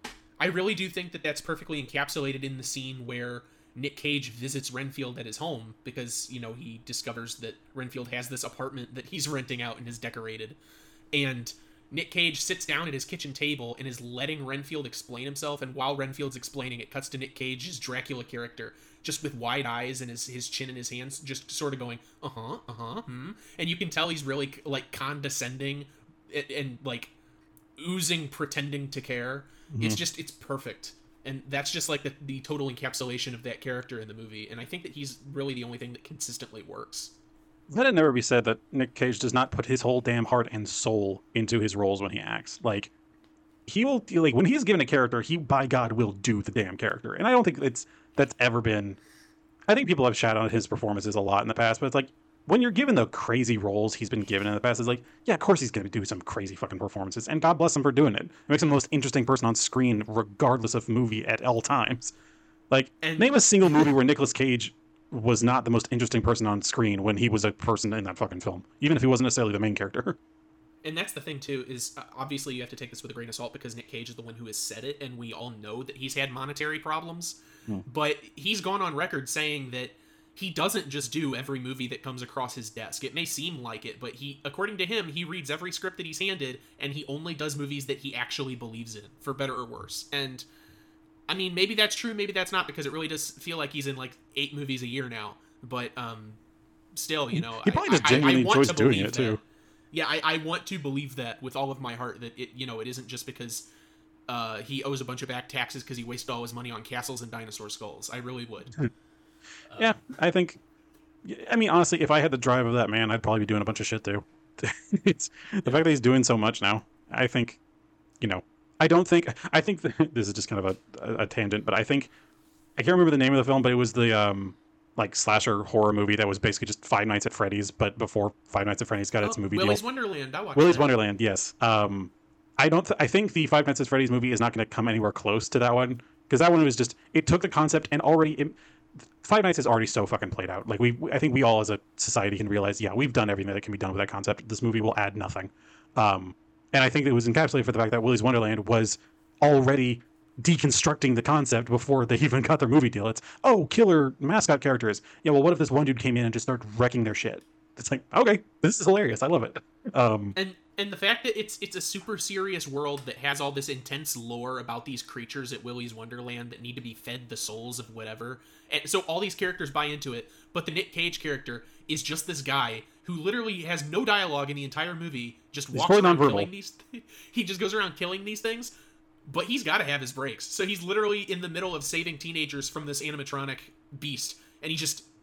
I really do think that that's perfectly encapsulated in the scene where Nick Cage visits Renfield at his home because, you know, he discovers that Renfield has this apartment that he's renting out and is decorated. And Nick Cage sits down at his kitchen table and is letting Renfield explain himself. And while Renfield's explaining, it cuts to Nick Cage, his Dracula character, just with wide eyes and his, his chin in his hands, just sort of going, uh-huh, uh-huh, hmm. And you can tell he's really, like, condescending and, and like, oozing pretending to care. Mm-hmm. It's just, it's perfect. And that's just like the, the total encapsulation of that character in the movie. And I think that he's really the only thing that consistently works. Let it never be said that Nick Cage does not put his whole damn heart and soul into his roles when he acts. Like, he will, like, when he's given a character, he, by God, will do the damn character. And I don't think it's, that's ever been, I think people have shat on his performances a lot in the past, but it's like, when you're given the crazy roles he's been given in the past, it's like, yeah, of course he's going to do some crazy fucking performances, and God bless him for doing it. It makes him the most interesting person on screen, regardless of movie at all times. Like, And- name a single movie where Nicolas Cage was not the most interesting person on screen when he was a person in that fucking film, even if he wasn't necessarily the main character. And that's the thing too, is uh, obviously you have to take this with a grain of salt because Nick Cage is the one who has said it, and we all know that he's had monetary problems. Hmm. But he's gone on record saying that he doesn't just do every movie that comes across his desk. It may seem like it, but he, according to him, he reads every script that he's handed, and he only does movies that he actually believes in, for better or worse. And I mean, maybe that's true, maybe that's not, because it really does feel like he's in like eight movies a year now. But um, still, you know, he probably I, just genuinely I, I want enjoys to doing believe it too. That. Yeah, I, I want to believe that with all of my heart that it, you know, it isn't just because uh, he owes a bunch of back taxes because he wasted all his money on castles and dinosaur skulls. I really would. uh, yeah, I think. I mean, honestly, if I had the drive of that man, I'd probably be doing a bunch of shit too. It's the fact that he's doing so much now. I think, you know, I don't think. I think that, this is just kind of a, a, a tangent, but I think I can't remember the name of the film, but it was the um like slasher horror movie that was basically just Five Nights at Freddy's, but before Five Nights at Freddy's got its oh, movie Willy's deal. Wonderland. I watched Willy's that. Wonderland, yes. Um, I don't. Th- I think the Five Nights at Freddy's movie is not going to come anywhere close to that one because that one was just it took the concept and already. It, Five Nights is already so fucking played out. Like we, I think we all as a society can realize, yeah, we've done everything that can be done with that concept. This movie will add nothing. Um, and I think it was encapsulated for the fact that Willy's Wonderland was already deconstructing the concept before they even got their movie deal. It's, oh, killer mascot characters. Yeah, well, what if this one dude came in and just started wrecking their shit? It's like, okay, this is hilarious. I love it. Um, and and the fact that it's it's a super serious world that has all this intense lore about these creatures at Willy's Wonderland that need to be fed the souls of whatever. And so all these characters buy into it, but the Nick Cage character is just this guy who literally has no dialogue in the entire movie, just He's walks around nonverbal. killing these th- he just goes around killing these things, but he's got to have his breaks. So he's literally in the middle of saving teenagers from this animatronic beast, and he just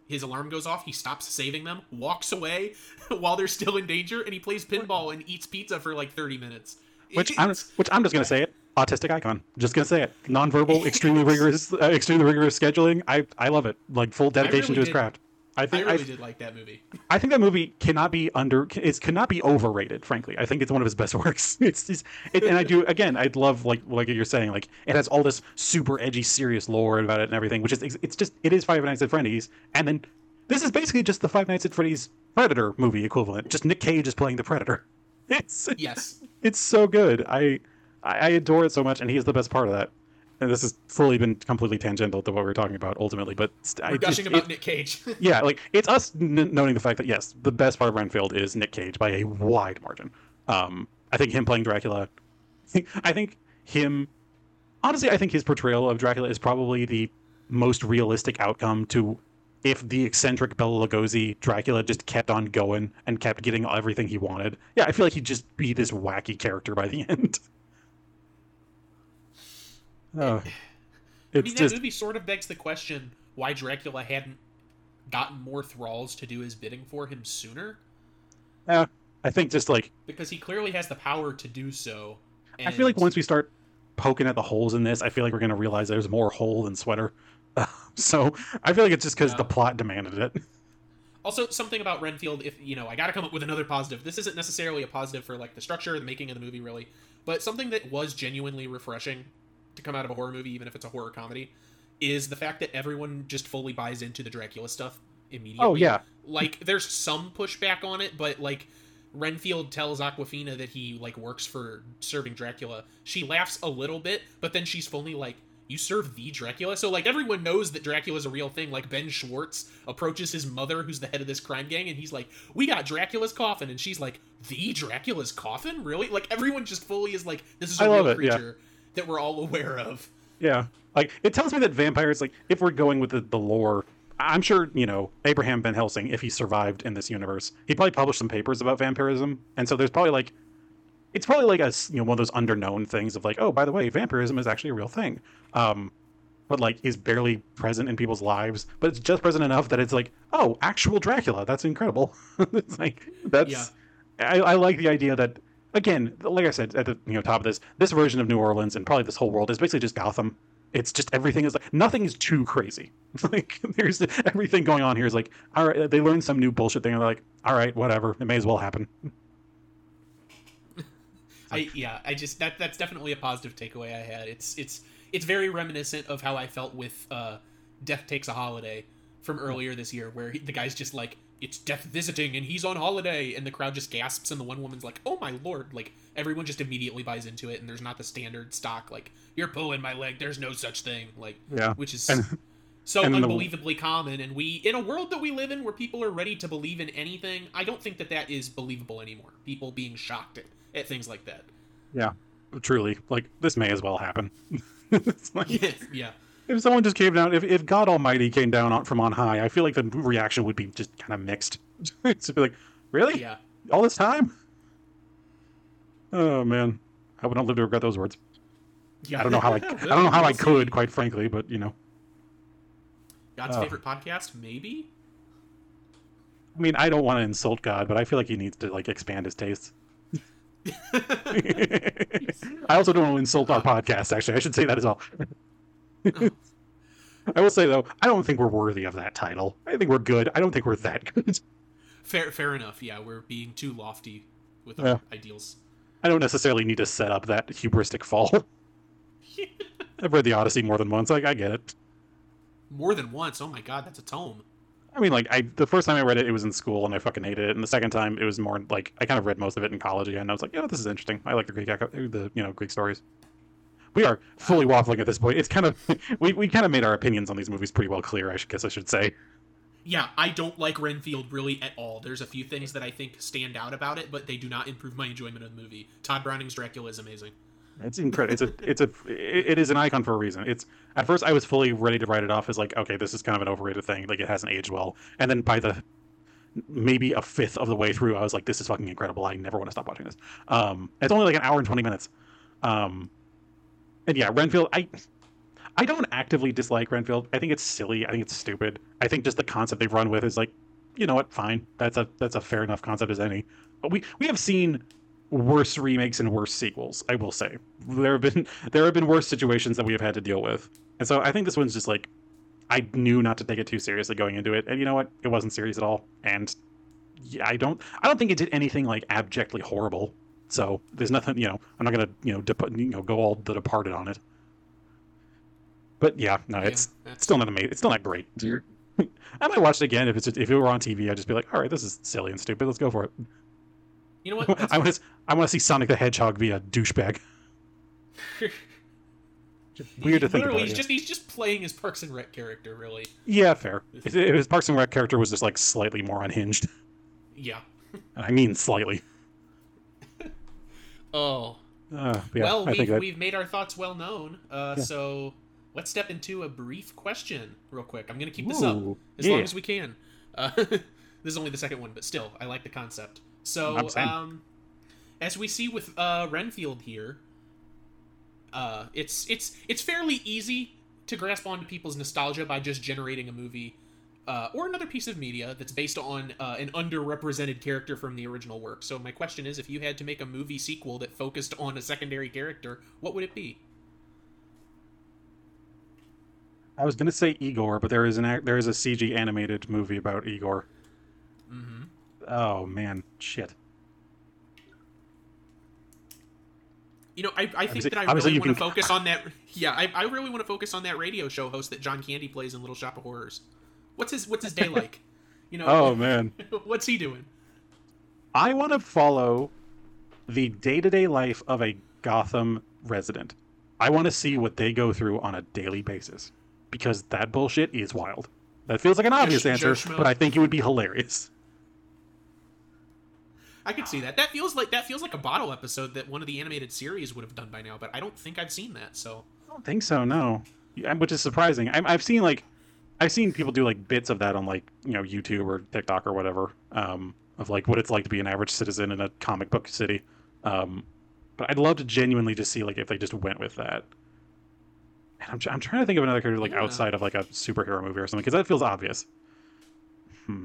his alarm goes off, he stops saving them, walks away while they're still in danger, and he plays pinball and eats pizza for like thirty minutes. Which I'm, which I'm just gonna say it. Autistic icon. Just gonna say it. Nonverbal, extremely rigorous, uh, extremely rigorous scheduling. I I love it. Like full dedication really to his did. craft. I think I really I, did like that movie. I think that movie cannot be under. It cannot be overrated. Frankly, I think it's one of his best works. It's, it's it, and I do again. I'd love like like you're saying, like it has all this super edgy, serious lore about it and everything. Which is it's just it is Five Nights at Freddy's, and then this is basically just the Five Nights at Freddy's Predator movie equivalent. Just Nick Cage is playing the Predator. It's Yes. It's so good. I I adore it so much, and he's the best part of that. And this has fully been completely tangential to what we were talking about ultimately, but we're I, gushing it, about it, Nick Cage. yeah, like it's us n- noting the fact that yes, the best part of Renfield is Nick Cage by a wide margin. Um, I think him playing Dracula, I think him, honestly, I think his portrayal of Dracula is probably the most realistic outcome to if the eccentric Bela Lugosi Dracula just kept on going and kept getting everything he wanted. Yeah, I feel like he'd just be this wacky character by the end. Oh, I it's mean, that just movie sort of begs the question why Dracula hadn't gotten more thralls to do his bidding for him sooner. yeah. I think just like Because he clearly has the power to do so. I feel like and- once we start poking at the holes in this, I feel like we're going to realize there's more hole than sweater. Uh, so I feel like it's just because Yeah. the plot demanded it. Also, something about Renfield, if, you know, I gotta come up with another positive. This isn't necessarily a positive for, like, the structure, the making of the movie, really. But something that was genuinely refreshing to come out of a horror movie, even if it's a horror comedy, is the fact that everyone just fully buys into the Dracula stuff immediately. Oh, yeah. Like, there's some pushback on it, but, like, Renfield tells Aquafina that he, like, works for serving Dracula. She laughs a little bit, but then she's fully like, you serve the Dracula? So, like, everyone knows that Dracula's a real thing. Like, Ben Schwartz approaches his mother, who's the head of this crime gang, and he's like, we got Dracula's coffin. And she's like, the Dracula's coffin? Really? Like, everyone just fully is like, this is a I love real it, yeah. creature that we're all aware of. Yeah. Like, it tells me that vampires, like, if we're going with the, the lore, I'm sure, you know, Abraham Van Helsing, if he survived in this universe, he probably published some papers about vampirism. And so there's probably, like, it's probably like a, you know, one of those underknown things of like, oh, by the way, vampirism is actually a real thing. Um, but, like, is barely present in people's lives. But it's just present enough that it's like, oh, actual Dracula. That's incredible. It's like, that's... Yeah. I, I like the idea that, again, like I said at the you know top of this, this version of New Orleans and probably this whole world is basically just Gotham. It's just everything is like nothing is too crazy. Like there's everything going on here is like, all right, they learned some new bullshit thing and they're like, all right, whatever, it may as well happen. I yeah, I just that that's definitely a positive takeaway I had. It's it's it's very reminiscent of how I felt with uh, Death Takes a Holiday from earlier this year, where he, the guy's just like, it's Death visiting and he's on holiday, and the crowd just gasps, and the one woman's like, oh my lord, like everyone just immediately buys into it, and there's not the standard stock like, you're pulling my leg, there's no such thing, like, Yeah. which is And, so and the- unbelievably common. And we, in a world that we live in where people are ready to believe in anything, I don't think that that is believable anymore. People being shocked at, at things like that. yeah, truly, like this may as well happen. It's like, Yeah. if someone just came down, if, if God Almighty came down on, from on high, I feel like the reaction would be just kind of mixed. To be like, really? Yeah. All this time? Oh man, I would not live to regret those words. Yeah. I don't know how I, I Well, don't know how I we'll see. could, quite frankly, but you know, God's Oh. favorite podcast, maybe? I mean, I don't want to insult God, but I feel like he needs to like expand his tastes. I also don't want to insult our podcast. Actually, I should say that as well. I will say though, I don't think we're worthy of that title. I think we're good. I don't think we're that good. Fair fair enough. Yeah, we're being too lofty with our Yeah. ideals. I don't necessarily need to set up that hubristic fall. I've read the Odyssey more than once. Like, I get it. More than once. Oh my god, that's a tome. I mean, like, I the first time I read it, it was in school, and I fucking hated it. And the second time, it was more like I kind of read most of it in college again. And I was like, yeah, this is interesting. I like the Greek, echo- the you know Greek stories. We are fully waffling at this point. It's kind of we, we kind of made our opinions on these movies pretty well clear. I should guess I should say. Yeah, I don't like Renfield really at all. There's a few things that I think stand out about it, but they do not improve my enjoyment of the movie. Todd Browning's Dracula is amazing. It's incredible. It's a it's a it it is an icon for a reason. It's at first I was fully ready to write it off as like, okay, this is kind of an overrated thing. Like it hasn't aged well. And then by the maybe a fifth of the way through, I was like, this is fucking incredible. I never want to stop watching this. Um, it's only like an hour and twenty minutes. Um, and yeah, Renfield. I I don't actively dislike Renfield. I think it's silly. I think it's stupid. I think just the concept they've run with is like, you know what? Fine. That's a that's a fair enough concept as any. But we we have seen worse remakes and worse sequels. I will say there have been there have been worse situations that we have had to deal with, and so I think this one's just like, I knew not to take it too seriously going into it, and you know what? It wasn't serious at all. And yeah, I don't I don't think it did anything like abjectly horrible. So there's nothing, you know, I'm not gonna, you know, dep- you know, go all The Departed on it. But yeah, no, Yeah, it's that's- still not amazing. It's still not great. I might watch it again if it's if it were on T V. I'd just be like, all right, this is silly and stupid. Let's go for it. You know what? That's I want to I want to see Sonic the Hedgehog be a douchebag. Weird to think Literally, about. he's Yeah. just he's just playing his Parks and Rec character, really. yeah, fair. If, if his Parks and Rec character was just like slightly more unhinged, Yeah. I mean slightly. Oh. Uh, but yeah, well, I think we've, that, we've made our thoughts well known. Uh, Yeah. So let's step into a brief question real quick. I'm going to keep this up Ooh, as yeah. long as we can. Uh, this is only the second one, but still, I like the concept. So, I'm same. um, as we see with uh, Renfield here, uh, it's it's it's fairly easy to grasp onto people's nostalgia by just generating a movie uh, or another piece of media that's based on uh, an underrepresented character from the original work. So my question is, if you had to make a movie sequel that focused on a secondary character, what would it be? I was gonna say Igor, but there is an ac- there is a C G animated movie about Igor. Mm-hmm. Oh man, shit. You know, I, I think Obviously- that I obviously really you want to can- focus on that. Yeah, I, I really want to focus on that radio show host that John Candy plays in Little Shop of Horrors. What's his What's his day like? You know. Oh man. What's he doing? I want to follow the day-to-day life of a Gotham resident. I want to see what they go through on a daily basis, because that bullshit is wild. That feels like an obvious Joe answer, Schmo. but I think it would be hilarious. I could see that. That feels like that feels like a bottle episode that one of the animated series would have done by now, but I don't think I've seen that. So I don't think so, no. Yeah, which is surprising. I, I've seen like, I've seen people do like bits of that on like, you know, YouTube or TikTok or whatever, um, of like what it's like to be an average citizen in a comic book city. Um, but I'd love to genuinely just see like if they just went with that. And I'm, tr- I'm trying to think of another character like Yeah. outside of like a superhero movie or something, because that feels obvious. Hmm.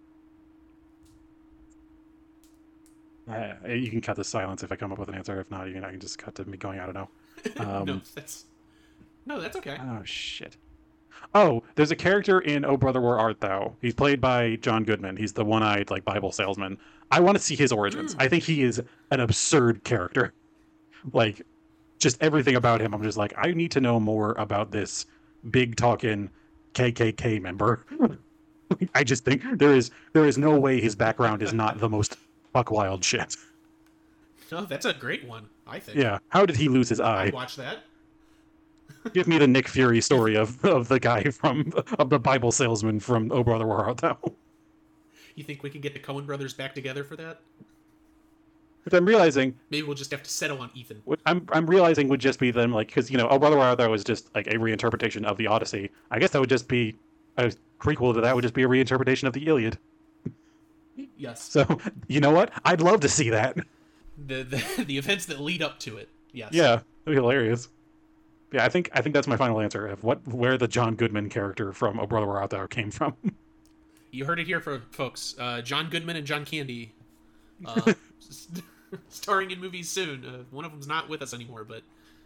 Uh, you can cut the silence if I come up with an answer. If not, you can, I can just cut to me going, I don't know. Um, no, that's no, that's okay. Oh shit. Oh, there's a character in Oh Brother Where Art Thou. He's played by John Goodman. He's the one-eyed like Bible salesman. I want to see his origins. Mm. I think he is an absurd character. Like, just everything about him. I'm just like, I need to know more about this big talking K K K member. I just think there is there is no way his background is not the most fuck wild shit. No, that's a great one. I think. Yeah. How did he lose his eye? I'd watch that. Give me the Nick Fury story of, of the guy from of the Bible salesman from Oh Brother Where Art Thou. You think we can get the Coen brothers back together for that? Which I'm realizing, Maybe we'll just have to settle on Ethan. what I'm I'm realizing would just be them like, because you know Oh Brother Where Art Thou was just like a reinterpretation of the Odyssey. I guess that would just be a prequel to that. Would just be a reinterpretation of the Iliad. Yes. So you know what? I'd love to see that. The the, the events that lead up to it. Yes. Yeah, that'd be hilarious. Yeah, I think I think that's my final answer of what where the John Goodman character from Oh Brother Where Art Thou came from. You heard it here, for folks. Uh, John Goodman and John Candy, uh, starring in movies soon. Uh, one of them's not with us anymore, but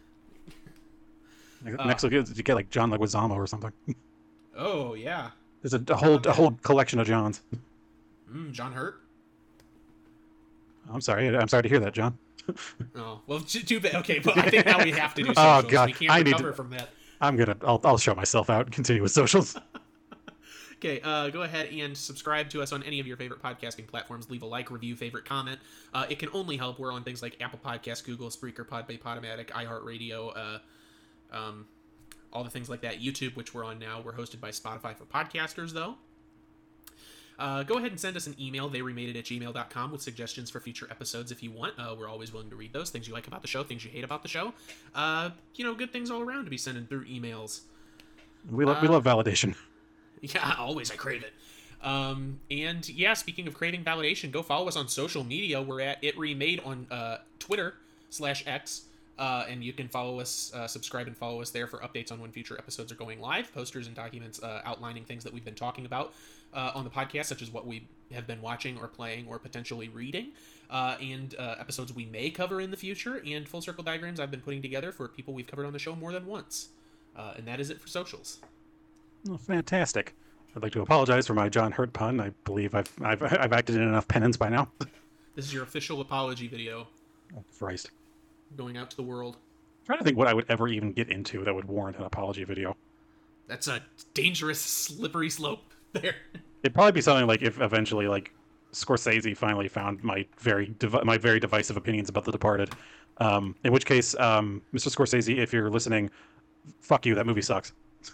Next we'll get, you get like John Leguizamo or something. oh yeah, There's a, a whole a whole collection of Johns. mm, John Hurt. I'm sorry. I'm sorry to hear that, John. Oh well, too, too bad. Okay, but I think now we have to do Oh, socials. God, We can't I need recover to- from that. I'm gonna. I'll, I'll show myself out and continue with socials. Okay, uh, go ahead and subscribe to us on any of your favorite podcasting platforms. Leave a like, review, favorite, comment. Uh, it can only help. We're on things like Apple Podcasts, Google, Spreaker, Podbay, Podomatic, iHeartRadio, uh, um, all the things like that. YouTube, which we're on now. We're hosted by Spotify for podcasters, though. Uh, go ahead and send us an email, theyremated at gmail dot com, with suggestions for future episodes if you want. Uh, we're always willing to read those. Things you like about the show, things you hate about the show. Uh, you know, good things all around to be sending through emails. We love we love validation. Yeah, always. I crave it. Um, and yeah, speaking of craving validation, go follow us on social media. We're at It Remade on uh, Twitter slash X. Uh, and you can follow us, uh, subscribe and follow us there for updates on when future episodes are going live, posters and documents uh, outlining things that we've been talking about uh, on the podcast, such as what we have been watching or playing or potentially reading, uh, and uh, episodes we may cover in the future, and full circle diagrams I've been putting together for people we've covered on the show more than once. Uh, and that is it for socials. Oh, fantastic. I'd like to apologize for my John Hurt pun. I believe I've I've, I've acted in enough penance by now. This is your official apology video. Oh, Christ. Going out to the world. I'm trying to think what I would ever even get into that would warrant an apology video. That's a dangerous, slippery slope there. It'd probably be something like if eventually, like, Scorsese finally found my very div- my very divisive opinions about The Departed. Um, in which case, um, Mister Scorsese, if you're listening, fuck you. That movie sucks.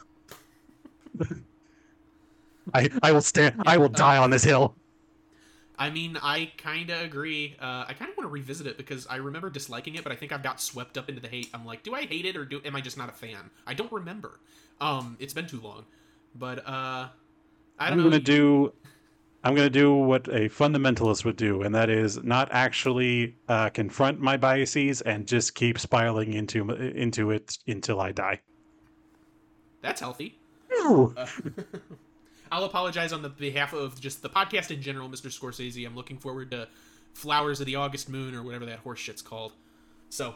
I I will stand. I will die on this hill. I mean, I kind of agree. Uh, I kind of want to revisit it because I remember disliking it, but I think I've got swept up into the hate. I'm like, do I hate it or do am I just not a fan? I don't remember. Um, it's been too long. But uh, I don't I'm know. gonna do. I'm gonna do what a fundamentalist would do, and that is not actually uh, confront my biases and just keep spiraling into into it until I die. That's healthy. Ooh. Uh, I'll apologize on the behalf of just the podcast in general, Mister Scorsese. I'm looking forward to Flowers of the August Moon or whatever that horse shit's called. So,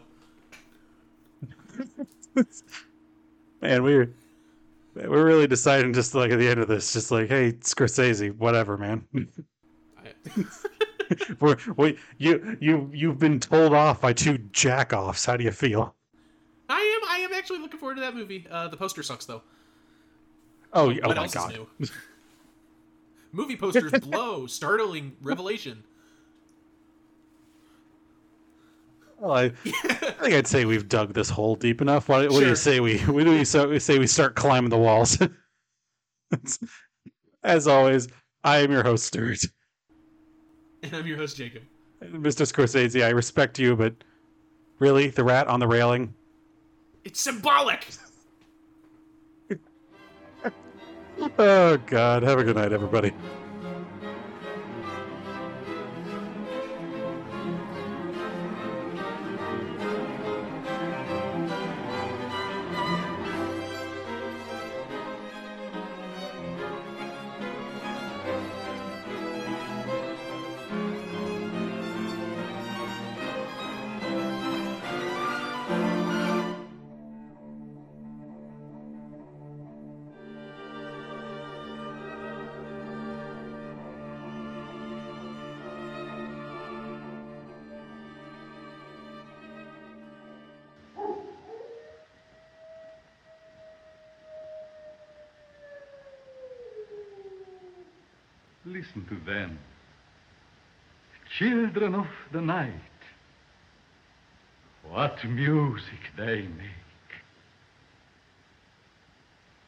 man, we're we're really deciding just like at the end of this, just like, hey, Scorsese, whatever, man. I, we're, we you you you've been told off by two jack-offs. How do you feel? I am. I am actually looking forward to that movie. Uh, the poster sucks though. Oh, What oh my else god. is new? Movie posters blow. Startling revelation. Well, I, I think I'd say we've dug this hole deep enough. What, what do Sure. you say we? What do you say we say we start climbing the walls? As always, I am your host, Stuart. And I'm your host, Jacob. Mister Scorsese, I respect you, but really, the rat on the railing? It's symbolic. Oh God! Have a good night, everybody. Listen to them. Children of the night. What music they make.